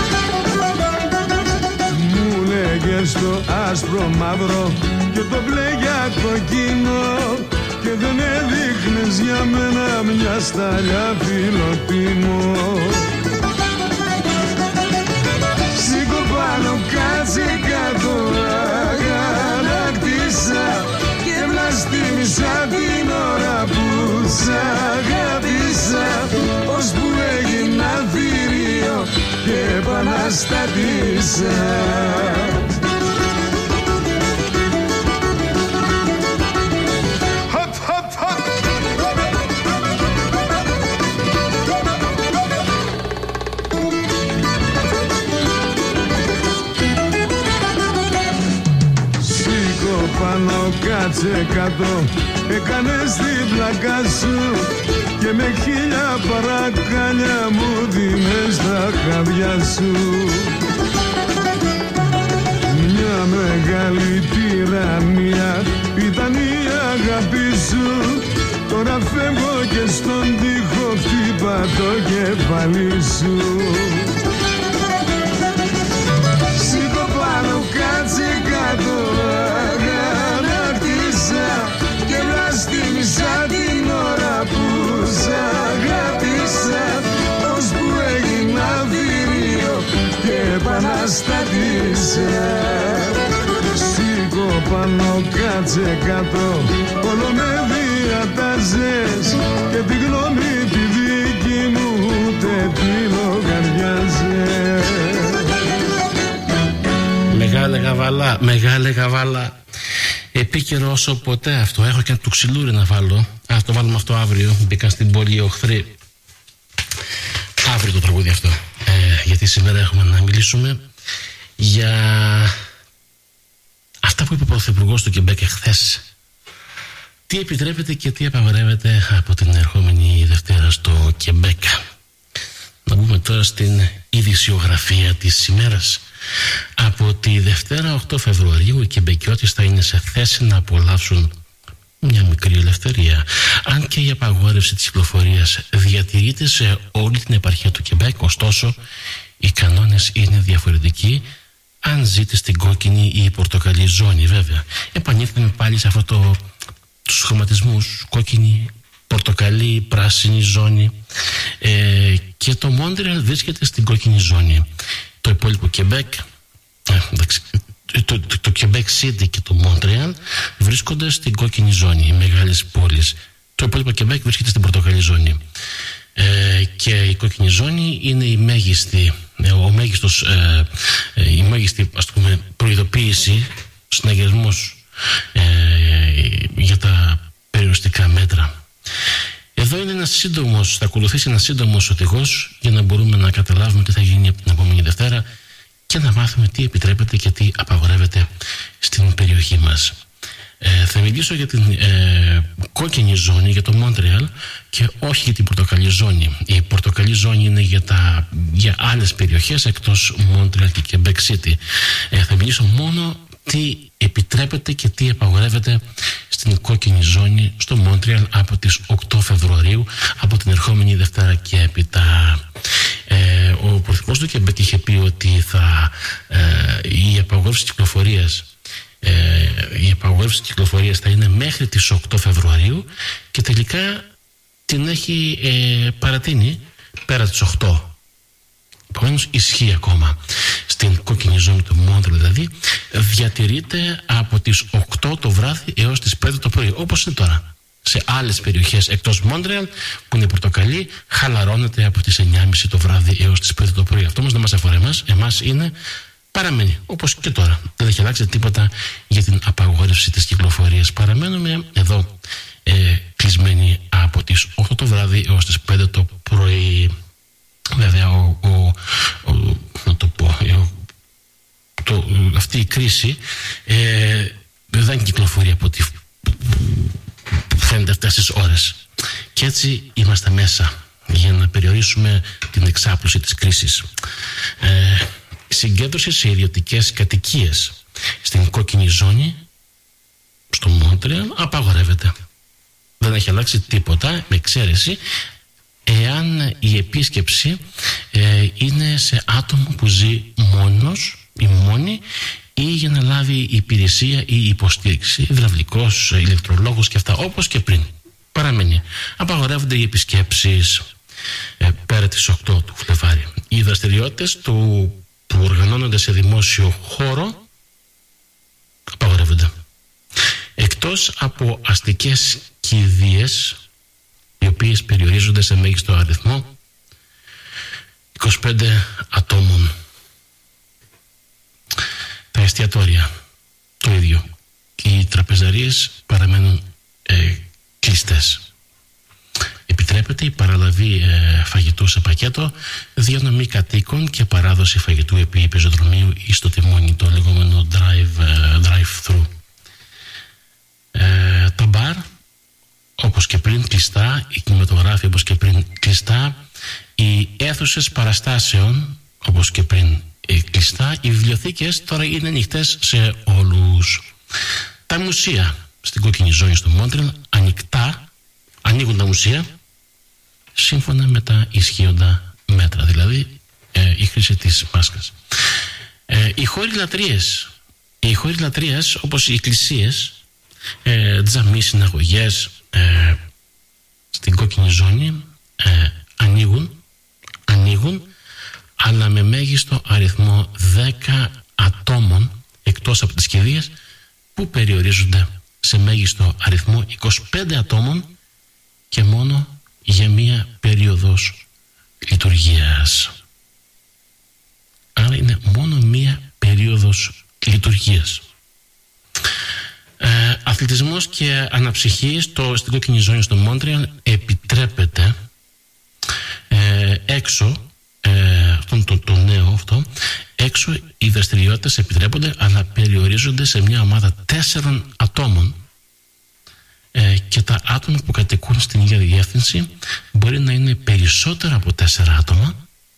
Μου λέγες το άσπρο μαύρο και το μπλε για κοκκίνο και δεν έδειχνες για μένα μια σταλιά φιλοτίμο. Σήκω πάνω κάτσε κάτω, αγανάκτησα και βλαστήμισα την ώρα που σ' αγάπησα, ώσπου έγινα θηρίο και επαναστάτησα. Πάνω κάτσε κάτω, έκανες την πλάκα σου και με 1000 παρακάλια μου δίνες τα χαδιά σου. Μια μεγάλη τυραννία ήταν η αγάπη σου, τώρα φεύγω και στον τοίχο χτύπα το κεφάλι σου. Σήκω πάνω κάτσε κάτω, και βλαστήμισα την ώρα που σ' αγάπησα, ώσπου έγινα θηρίο και επαναστάτησα. Σήκω πάνω κάτσε κάτω, όλο με διατάζες και τη γνώμη τη δική μου ούτε τη λογαριάζες. Μεγάλε Γαβαλά, μεγάλε Γαβαλά. Επίκαιρο όσο ποτέ αυτό. Έχω και του ξυλούρι να βάλω. Ας το βάλουμε αυτό αύριο. Μπήκαν στην πόλη οι οχθροί. Αύριο το τραγούδι αυτό. Γιατί σήμερα έχουμε να μιλήσουμε για αυτά που είπε ο Πρωθυπουργός του Κεμπέκ χθες. Τι επιτρέπεται και τι απαγορεύεται από την ερχόμενη Δευτέρα στο Κεμπέκ. Να πούμε τώρα στην ειδησιογραφία της ημέρας. Από τη Δευτέρα 8 Φεβρουαρίου οι Κεμπεκιώτες θα είναι σε θέση να απολαύσουν μια μικρή ελευθερία. Αν και η απαγόρευση της κυκλοφορίας διατηρείται σε όλη την επαρχία του Κεμπέκ, ωστόσο οι κανόνες είναι διαφορετικοί αν ζείτε στην κόκκινη ή πορτοκαλί ζώνη, βέβαια. Επανήλθαμε πάλι σε αυτό τους χρωματισμούς, κόκκινη, πορτοκαλί, πράσινη ζώνη, και το Μόντρεαλ βρίσκεται στην κόκκινη ζώνη. Το υπόλοιπο Κεμπέκ, το Quebec City και το Μόντρεαλ βρίσκονται στην κόκκινη ζώνη, οι μεγάλες πόλεις. Το υπόλοιπο Quebec βρίσκεται στην πορτοκαλί ζώνη. Και η κόκκινη ζώνη είναι η μέγιστη, η μέγιστη, ας πούμε, προειδοποίηση, συναγερμός για τα περιοριστικά μέτρα. Εδώ είναι θα ακολουθήσει ένα σύντομος οδηγός για να μπορούμε να καταλάβουμε τι θα γίνει από την επόμενη Δευτέρα και να μάθουμε τι επιτρέπεται και τι απαγορεύεται στην περιοχή μας. Θα μιλήσω για την κόκκινη ζώνη, για το Μόντρεαλ, και όχι για την πορτοκαλί ζώνη. Η πορτοκαλί ζώνη είναι για άλλες περιοχές εκτός Μόντρεαλ και Quebec City. Θα μιλήσω μόνο τι επιτρέπεται και τι απαγορεύεται στην κόκκινη ζώνη στο Μόντρεαλ από τις 8 Φεβρουαρίου, από την ερχόμενη Δευτέρα και έπειτα. Ο Πρωθυπουργός του Quebec είχε πει ότι η απαγόρευση κυκλοφορίας θα είναι μέχρι τις 8 Φεβρουαρίου και τελικά την έχει παρατείνει πέρα τις 8. Επομένως ισχύει ακόμα. Στην κόκκινη ζώνη του Μόντρεαλ δηλαδή διατηρείται από τις 8 το βράδυ έως τις 5 το πρωί, όπως είναι τώρα. Σε άλλες περιοχές εκτός Μόντρεαλ που είναι πορτοκαλί χαλαρώνεται από τις 9.30 το βράδυ έως τις 5 το πρωί. Αυτό όμως δεν μας αφορά εμάς παραμένει όπως και τώρα. Δεν έχει αλλάξει τίποτα για την απαγόρευση της κυκλοφορίας. Παραμένουμε εδώ κλεισμένοι από τις 8 το βράδυ έως τις 5 το πρωί. Βέβαια να το πω, αυτή η κρίση δεν κυκλοφορεί από ό,τι φαίνεται αυτές τις ώρες. Και έτσι είμαστε μέσα για να περιορίσουμε την εξάπλωση της κρίσης. Συγκέντρωση σε ιδιωτικές κατοικίες στην κόκκινη ζώνη στο Μόντρεαλ απαγορεύεται. Δεν έχει αλλάξει τίποτα, με εξαίρεση εάν η επίσκεψη είναι σε άτομο που ζει μόνος ή μόνη ή για να λάβει υπηρεσία ή υποστήριξη, υδραυλικός, ηλεκτρολόγος και αυτά, όπως και πριν. Παραμένει. Απαγορεύονται οι επισκέψεις πέρα τις 8 του Φλεβάρι. Οι δραστηριότητες που οργανώνονται σε δημόσιο χώρο απαγορεύονται. Εκτός από αστικές κηδείες, οι οποίες περιορίζονται σε μέγιστο αριθμό 25 ατόμων. Τα εστιατόρια το ίδιο. Οι τραπεζαρίες παραμένουν κλειστές. Επιτρέπεται η παραλαβή φαγητού σε πακέτο, διανομή κατοίκων και παράδοση φαγητού επί πεζοδρομίου ή στο τιμόνι, το λεγόμενο drive-thru. Τα μπαρ όπως και πριν κλειστά, οι κινηματογράφοι όπως και πριν κλειστά, οι αίθουσες παραστάσεων όπως και πριν κλειστά, οι βιβλιοθήκες τώρα είναι ανοιχτές σε όλους. Τα μουσεία στην κόκκινη ζώνη στο Μόντρεαλ ανοιχτά, ανοίγουν τα μουσεία σύμφωνα με τα ισχύοντα μέτρα, δηλαδή η χρήση της μάσκας. Οι χώροι λατρείας όπως οι εκκλησίες, τζαμί, συναγωγές στην κόκκινη ζώνη ανοίγουν, αλλά με μέγιστο αριθμό 10 ατόμων, εκτός από τις κηδείες που περιορίζονται σε μέγιστο αριθμό 25 ατόμων και μόνο για μία περίοδος λειτουργίας. Άρα είναι μόνο μία περίοδος λειτουργίας. Αθλητισμός και αναψυχή στην κόκκινη ζώνη στο Μόντρεαλ επιτρέπεται έξω, το νέο αυτό, έξω οι δραστηριότητες επιτρέπονται, αλλά περιορίζονται σε μια ομάδα 4 ατόμων, και τα άτομα που κατοικούν στην ίδια διεύθυνση μπορεί να είναι περισσότερα από 4 άτομα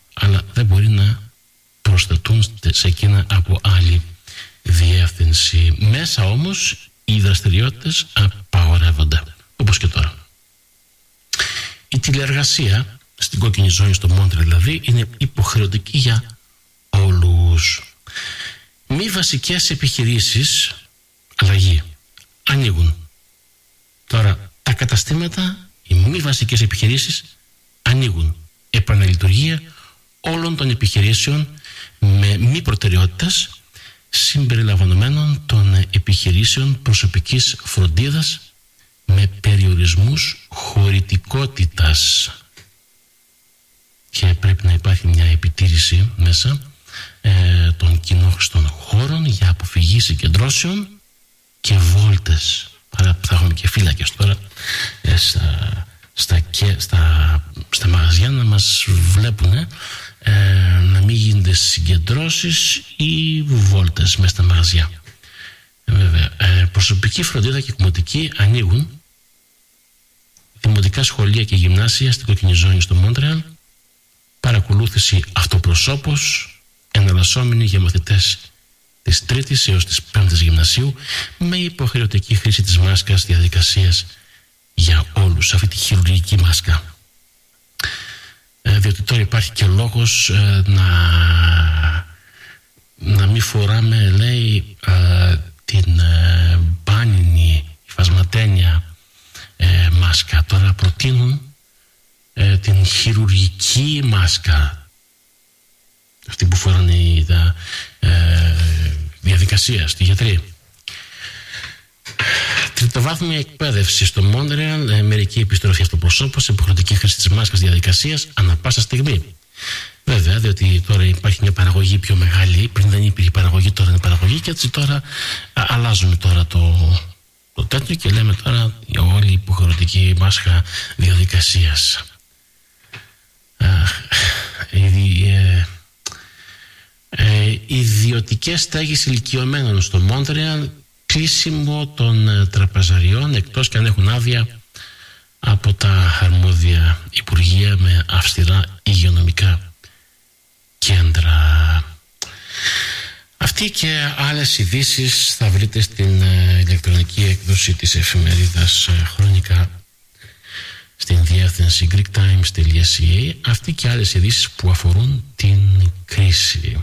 αλλά δεν μπορεί να προσθετούν σε εκείνα από άλλη διεύθυνση. Μέσα όμως οι δραστηριότητες απαγορεύονται, όπως και τώρα. Η τηλεεργασία στην κόκκινη ζώνη στο Μόντρεαλ δηλαδή είναι υποχρεωτική για όλους. Μη βασικές επιχειρήσεις, αλλαγή, ανοίγουν. Τώρα τα καταστήματα, οι μη βασικές επιχειρήσεις ανοίγουν. Επαναλειτουργία όλων των επιχειρήσεων με μη προτεραιότητας, συμπεριλαμβανομένων των επιχειρήσεων προσωπικής φροντίδας με περιορισμούς χωρητικότητας. Και πρέπει να υπάρχει μια επιτήρηση μέσα των κοινόχρηστων χώρων για αποφυγή συγκεντρώσεων και βόλτες. Άρα θα έχουμε και φύλακες τώρα στα μαγαζιά να μας βλέπουν να μην γίνονται συγκεντρώσεις ή βόλτες μέσα στα μαγαζιά. Βέβαια, προσωπική φροντίδα και κομμωτική ανοίγουν. Δημοτικά σχολεία και γυμνάσια στην κόκκινη ζώνη στο Μόντρεαλ. Παρακολούθηση αυτοπροσώπως εναλλασσόμενοι για μαθητές της 3ης έως της 5ης γυμνασίου με υποχρεωτική χρήση της μάσκας διαδικασίας για όλους, αυτή τη χειρουργική μάσκα. Διότι τώρα υπάρχει και λόγος να μην φοράμε, λέει, την μπάνινη υφασματένια μάσκα. Τώρα προτείνουν την χειρουργική μάσκα, αυτή που φοράνε η διαδικασία στη γιατρή. Τριτοβάθμια εκπαίδευση στο Μόντρεαλ, μερική επιστροφή αυτοπροσώπως, υποχρεωτική χρήση της μάσκας διαδικασίας ανά πάσα στιγμή. Βέβαια, διότι τώρα υπάρχει μια παραγωγή πιο μεγάλη, πριν δεν υπήρχε παραγωγή, τώρα είναι παραγωγή και έτσι τώρα αλλάζουμε τώρα το τέτοιο και λέμε τώρα όλη υποχρεωτική μάσκα διαδικασίας. Ιδιωτικές στέγες ηλικιωμένων στο Μόντρεαλ, κλείσιμο των τραπεζαριών εκτός και αν έχουν άδεια από τα αρμόδια υπουργεία με αυστηρά υγειονομικά κέντρα. Αυτή και άλλες ειδήσεις θα βρείτε στην ηλεκτρονική έκδοση της εφημερίδας Χρονικά στην διεύθυνση greektimes.ca. Αυτή και άλλες ειδήσεις που αφορούν την κρίση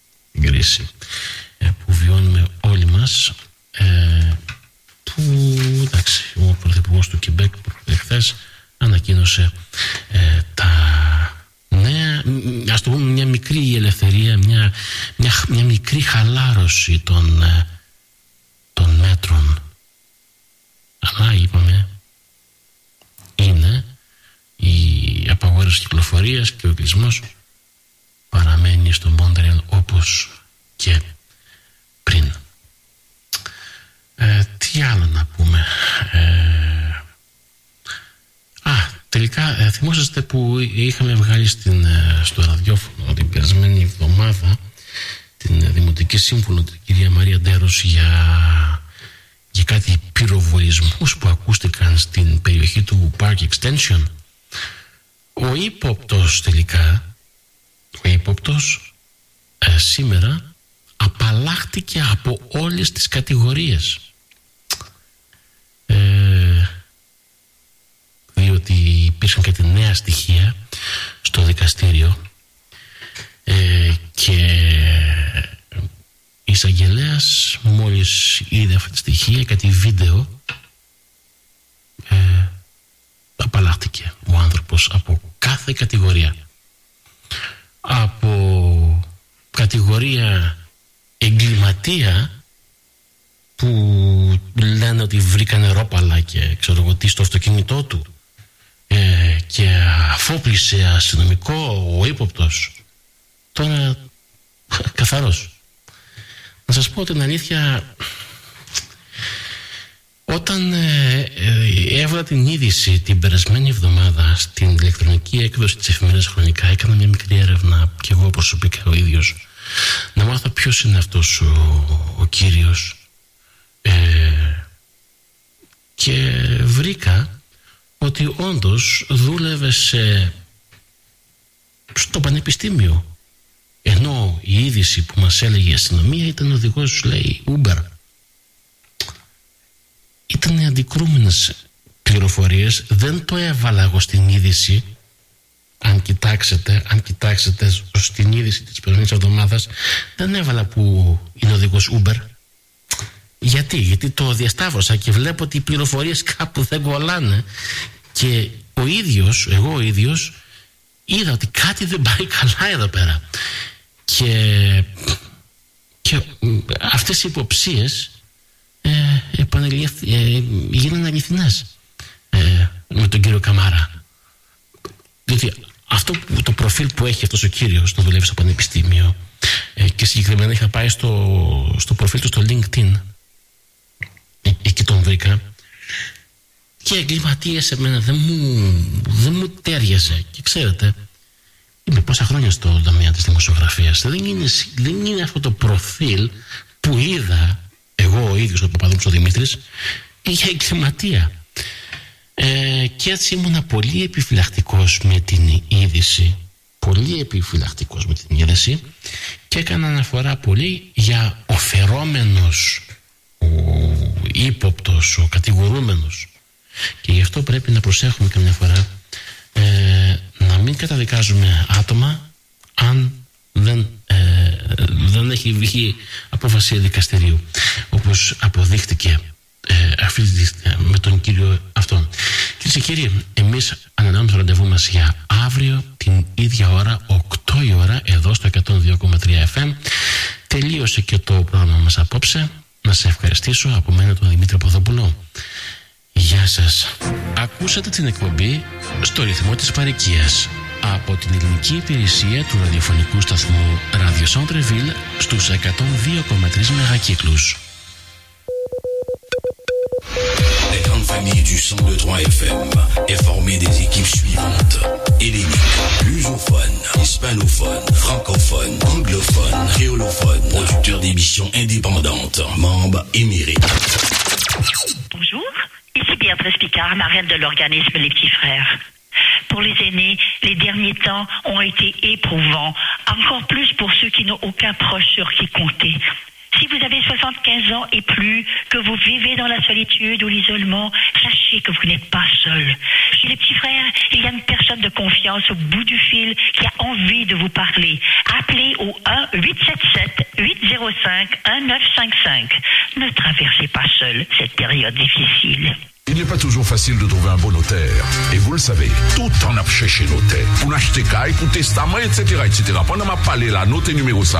που βιώνουμε όλοι μας, που εντάξει, ο Πρωθυπουργός του Κιμπέκ εχθές ανακοίνωσε τα νέα, ας το πούμε, μια μικρή ελευθερία, μια μικρή χαλάρωση των μέτρων, αλλά είπαμε είναι η απαγόρευση κυκλοφορίας και ο κλεισμός παραμένει στο Μόντρεαλ όπως και πριν. Τι άλλο να πούμε? Τελικά θυμόσαστε που είχαμε βγάλει στο ραδιόφωνο την περασμένη εβδομάδα την Δημοτική Σύμβουλο, την κυρία Μαρία Ντέρος, για κάτι πυροβολισμούς που ακούστηκαν στην περιοχή του Park Extension. Ο ύποπτος σήμερα απαλλάχτηκε από όλες τις κατηγορίες, διότι υπήρξαν κάτι νέα στοιχεία στο δικαστήριο και η εισαγγελέας μόλις είδε αυτά τα στοιχεία, κάτι βίντεο, απαλλάχτηκε ο άνθρωπος από κάθε κατηγορία. Από κατηγορία εγκληματία που λένε ότι βρήκανε ρόπαλα και ξέρω εγώ τι στο αυτοκίνητό του και αφόπλησε αστυνομικό ο ύποπτος, τώρα καθαρός. Να σας πω την αλήθεια, όταν έβαλα την είδηση την περασμένη εβδομάδα στην ηλεκτρονική έκδοση της εφημερίδας Χρονικά, έκανα μια μικρή έρευνα και εγώ προσωπικά ο ίδιος να μάθω ποιος είναι αυτός ο κύριος, και βρήκα ότι όντως δούλευε σε στο πανεπιστήμιο. Ενώ η είδηση που μας έλεγε η αστυνομία ήταν οδηγός, λέει, Uber. Ήταν αντικρούμενες πληροφορίες, δεν το έβαλα εγώ στην είδηση. Αν κοιτάξετε στην είδηση της προηγούμενης εβδομάδας, δεν έβαλα που είναι οδηγός Uber. Γιατί το διασταύρωσα και βλέπω ότι οι πληροφορίες κάπου δεν κολλάνε. Και εγώ ο ίδιος είδα ότι κάτι δεν πάει καλά εδώ πέρα. Και αυτές οι υποψίες γίνανε αληθινές με τον κύριο Καμάρα. Διότι το προφίλ που έχει αυτός ο κύριος να δουλεύει στο πανεπιστήμιο, και συγκεκριμένα είχα πάει στο προφίλ του στο LinkedIn, εκεί τον βρήκα, και εγκληματίες εμένα δεν μου τέριαζε. Και ξέρετε, είμαι πόσα χρόνια στο τομέα της δημοσιογραφίας, δεν είναι αυτό το προφίλ που είδα εγώ ο ίδιος ο Παπαδόπουλος ο Δημήτρης για εγκληματία. Και έτσι ήμουνα πολύ επιφυλακτικός με την είδηση, και έκανα αναφορά πολύ για ο φερόμενος, ο ύποπτος, ο κατηγορούμενος. Και γι' αυτό πρέπει να προσέχουμε καμιά φορά να μην καταδικάζουμε άτομα αν δεν έχει βγει απόφαση δικαστηρίου, όπως αποδείχτηκε με τον κύριο αυτόν. Κυρίες και κύριοι, εμείς ανανεώνουμε το ραντεβού μας για αύριο την ίδια ώρα, 8 η ώρα, εδώ στο 102,3 FM. Τελείωσε και το πρόγραμμα μας απόψε. Να σε ευχαριστήσω από μένα τον Δημήτρη Ποδόπουλο. Γεια σας. Ακούσατε την εκπομπή στο ρυθμό της παροικίας από την ελληνική υπηρεσία του ραδιοφωνικού σταθμού Radio Centre-Ville στους 102,3 μεγακύκλους. La grande famille du 102.3 FM est formée des équipes suivantes: hellénique, lusophone, hispanophone, francophone, anglophone, créolophone, producteur d'émissions indépendantes, membre émérite. Bonjour, ici Béatrice Picard, marraine de l'organisme Les Petits Frères. Pour les aînés, les derniers temps ont été éprouvants, encore plus pour ceux qui n'ont aucun proche sur qui compter. Si vous avez 75 ans et plus, que vous vivez dans la solitude ou l'isolement, sachez que vous n'êtes pas seul. Chez les petits frères, il y a une personne de confiance au bout du fil qui a envie de vous parler. Appelez au 1-877-805-1955. Ne traversez pas seul cette période difficile. Il n'est pas toujours facile de trouver un bon notaire. Et vous le savez, tout en a cherché notaire. Pour acheter caille, pour testament, etc., etc. Pendant ma parlé là, notez numéro ça.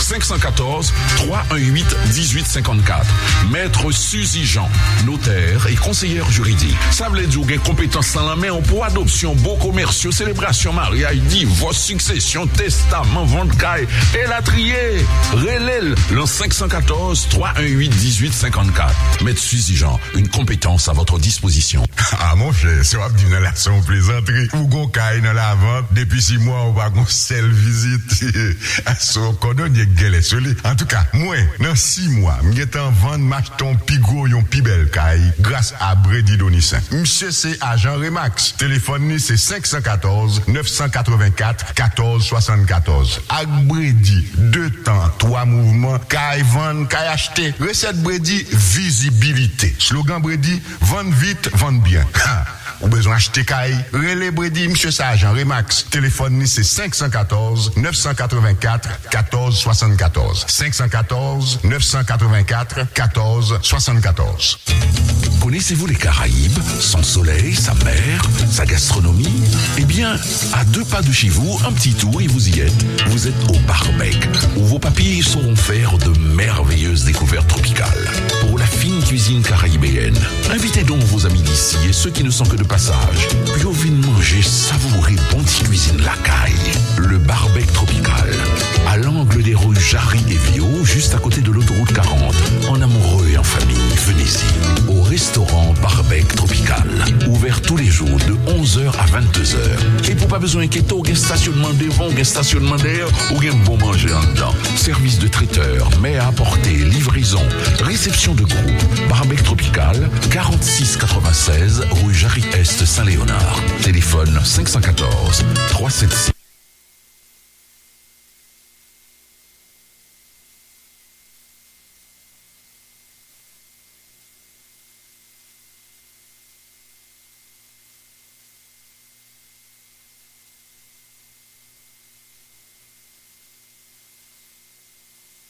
514-318-1854. Maître Suzy Jean, notaire et conseillère juridique. Ça veut dire qu'il y a compétence dans la main pour adoption, beaux commerciaux, célébration, mariage, divorce, succession, testament, vente caille. Et la trier. Relèle le 514-318-1854. Maître Suzy Jean, une compétence à votre disposition. Ah mon cher, c'est pas d'une relation plaisanterie. Ou gon caille dans la vente, depuis 6 mois, on va gon seule visite. Son cordon y est solide. En tout cas, moi, dans 6 mois, m'étant vendre m'acheton pi gros yon pi belle caille, grâce à Brady Donissin. Monsieur, c'est agent Remax. Téléphone ni c'est 514-984-1474. Ak Brady, 2 temps, 3 mouvements, caille vendre, caille acheter. Recette Brady, visibilité. Slogan Brady, vendre vite, vendre bien. Ou besoin acheter caille. Relais Brady, monsieur Sargent, Remax. Téléphone ni c'est 514-984-1474. 514-984-1474. Connaissez-vous les Caraïbes, son soleil, sa mer, sa gastronomie? Eh bien, à 2 pas de chez vous, un petit tour et vous y êtes. Vous êtes au Barbec, où vos papilles sauront faire de merveilleuses découvertes tropicales. Pour la fine cuisine caraïbéenne, invitez donc vos amis d'ici et ceux qui ne sont que de passage. Puis au vin manger, savourer bon petit cuisine la caille. Le Barbec tropical, à l'angle des rues Jarry et Vio, juste à côté de l'autoroute 40, en amoureux et en famille. Venez-y, au restaurant Barbec Tropical, ouvert tous les jours de 11h à 22h. Et pour pas besoin qu'éto, il y a stationnement devant, il y a stationnement derrière, ou il y a bon manger en dedans. Service de traiteur, mets à apporter, livraison, réception de groupe. Barbec Tropical, 4696 rue Jarry Est Saint-Léonard. Téléphone 514 376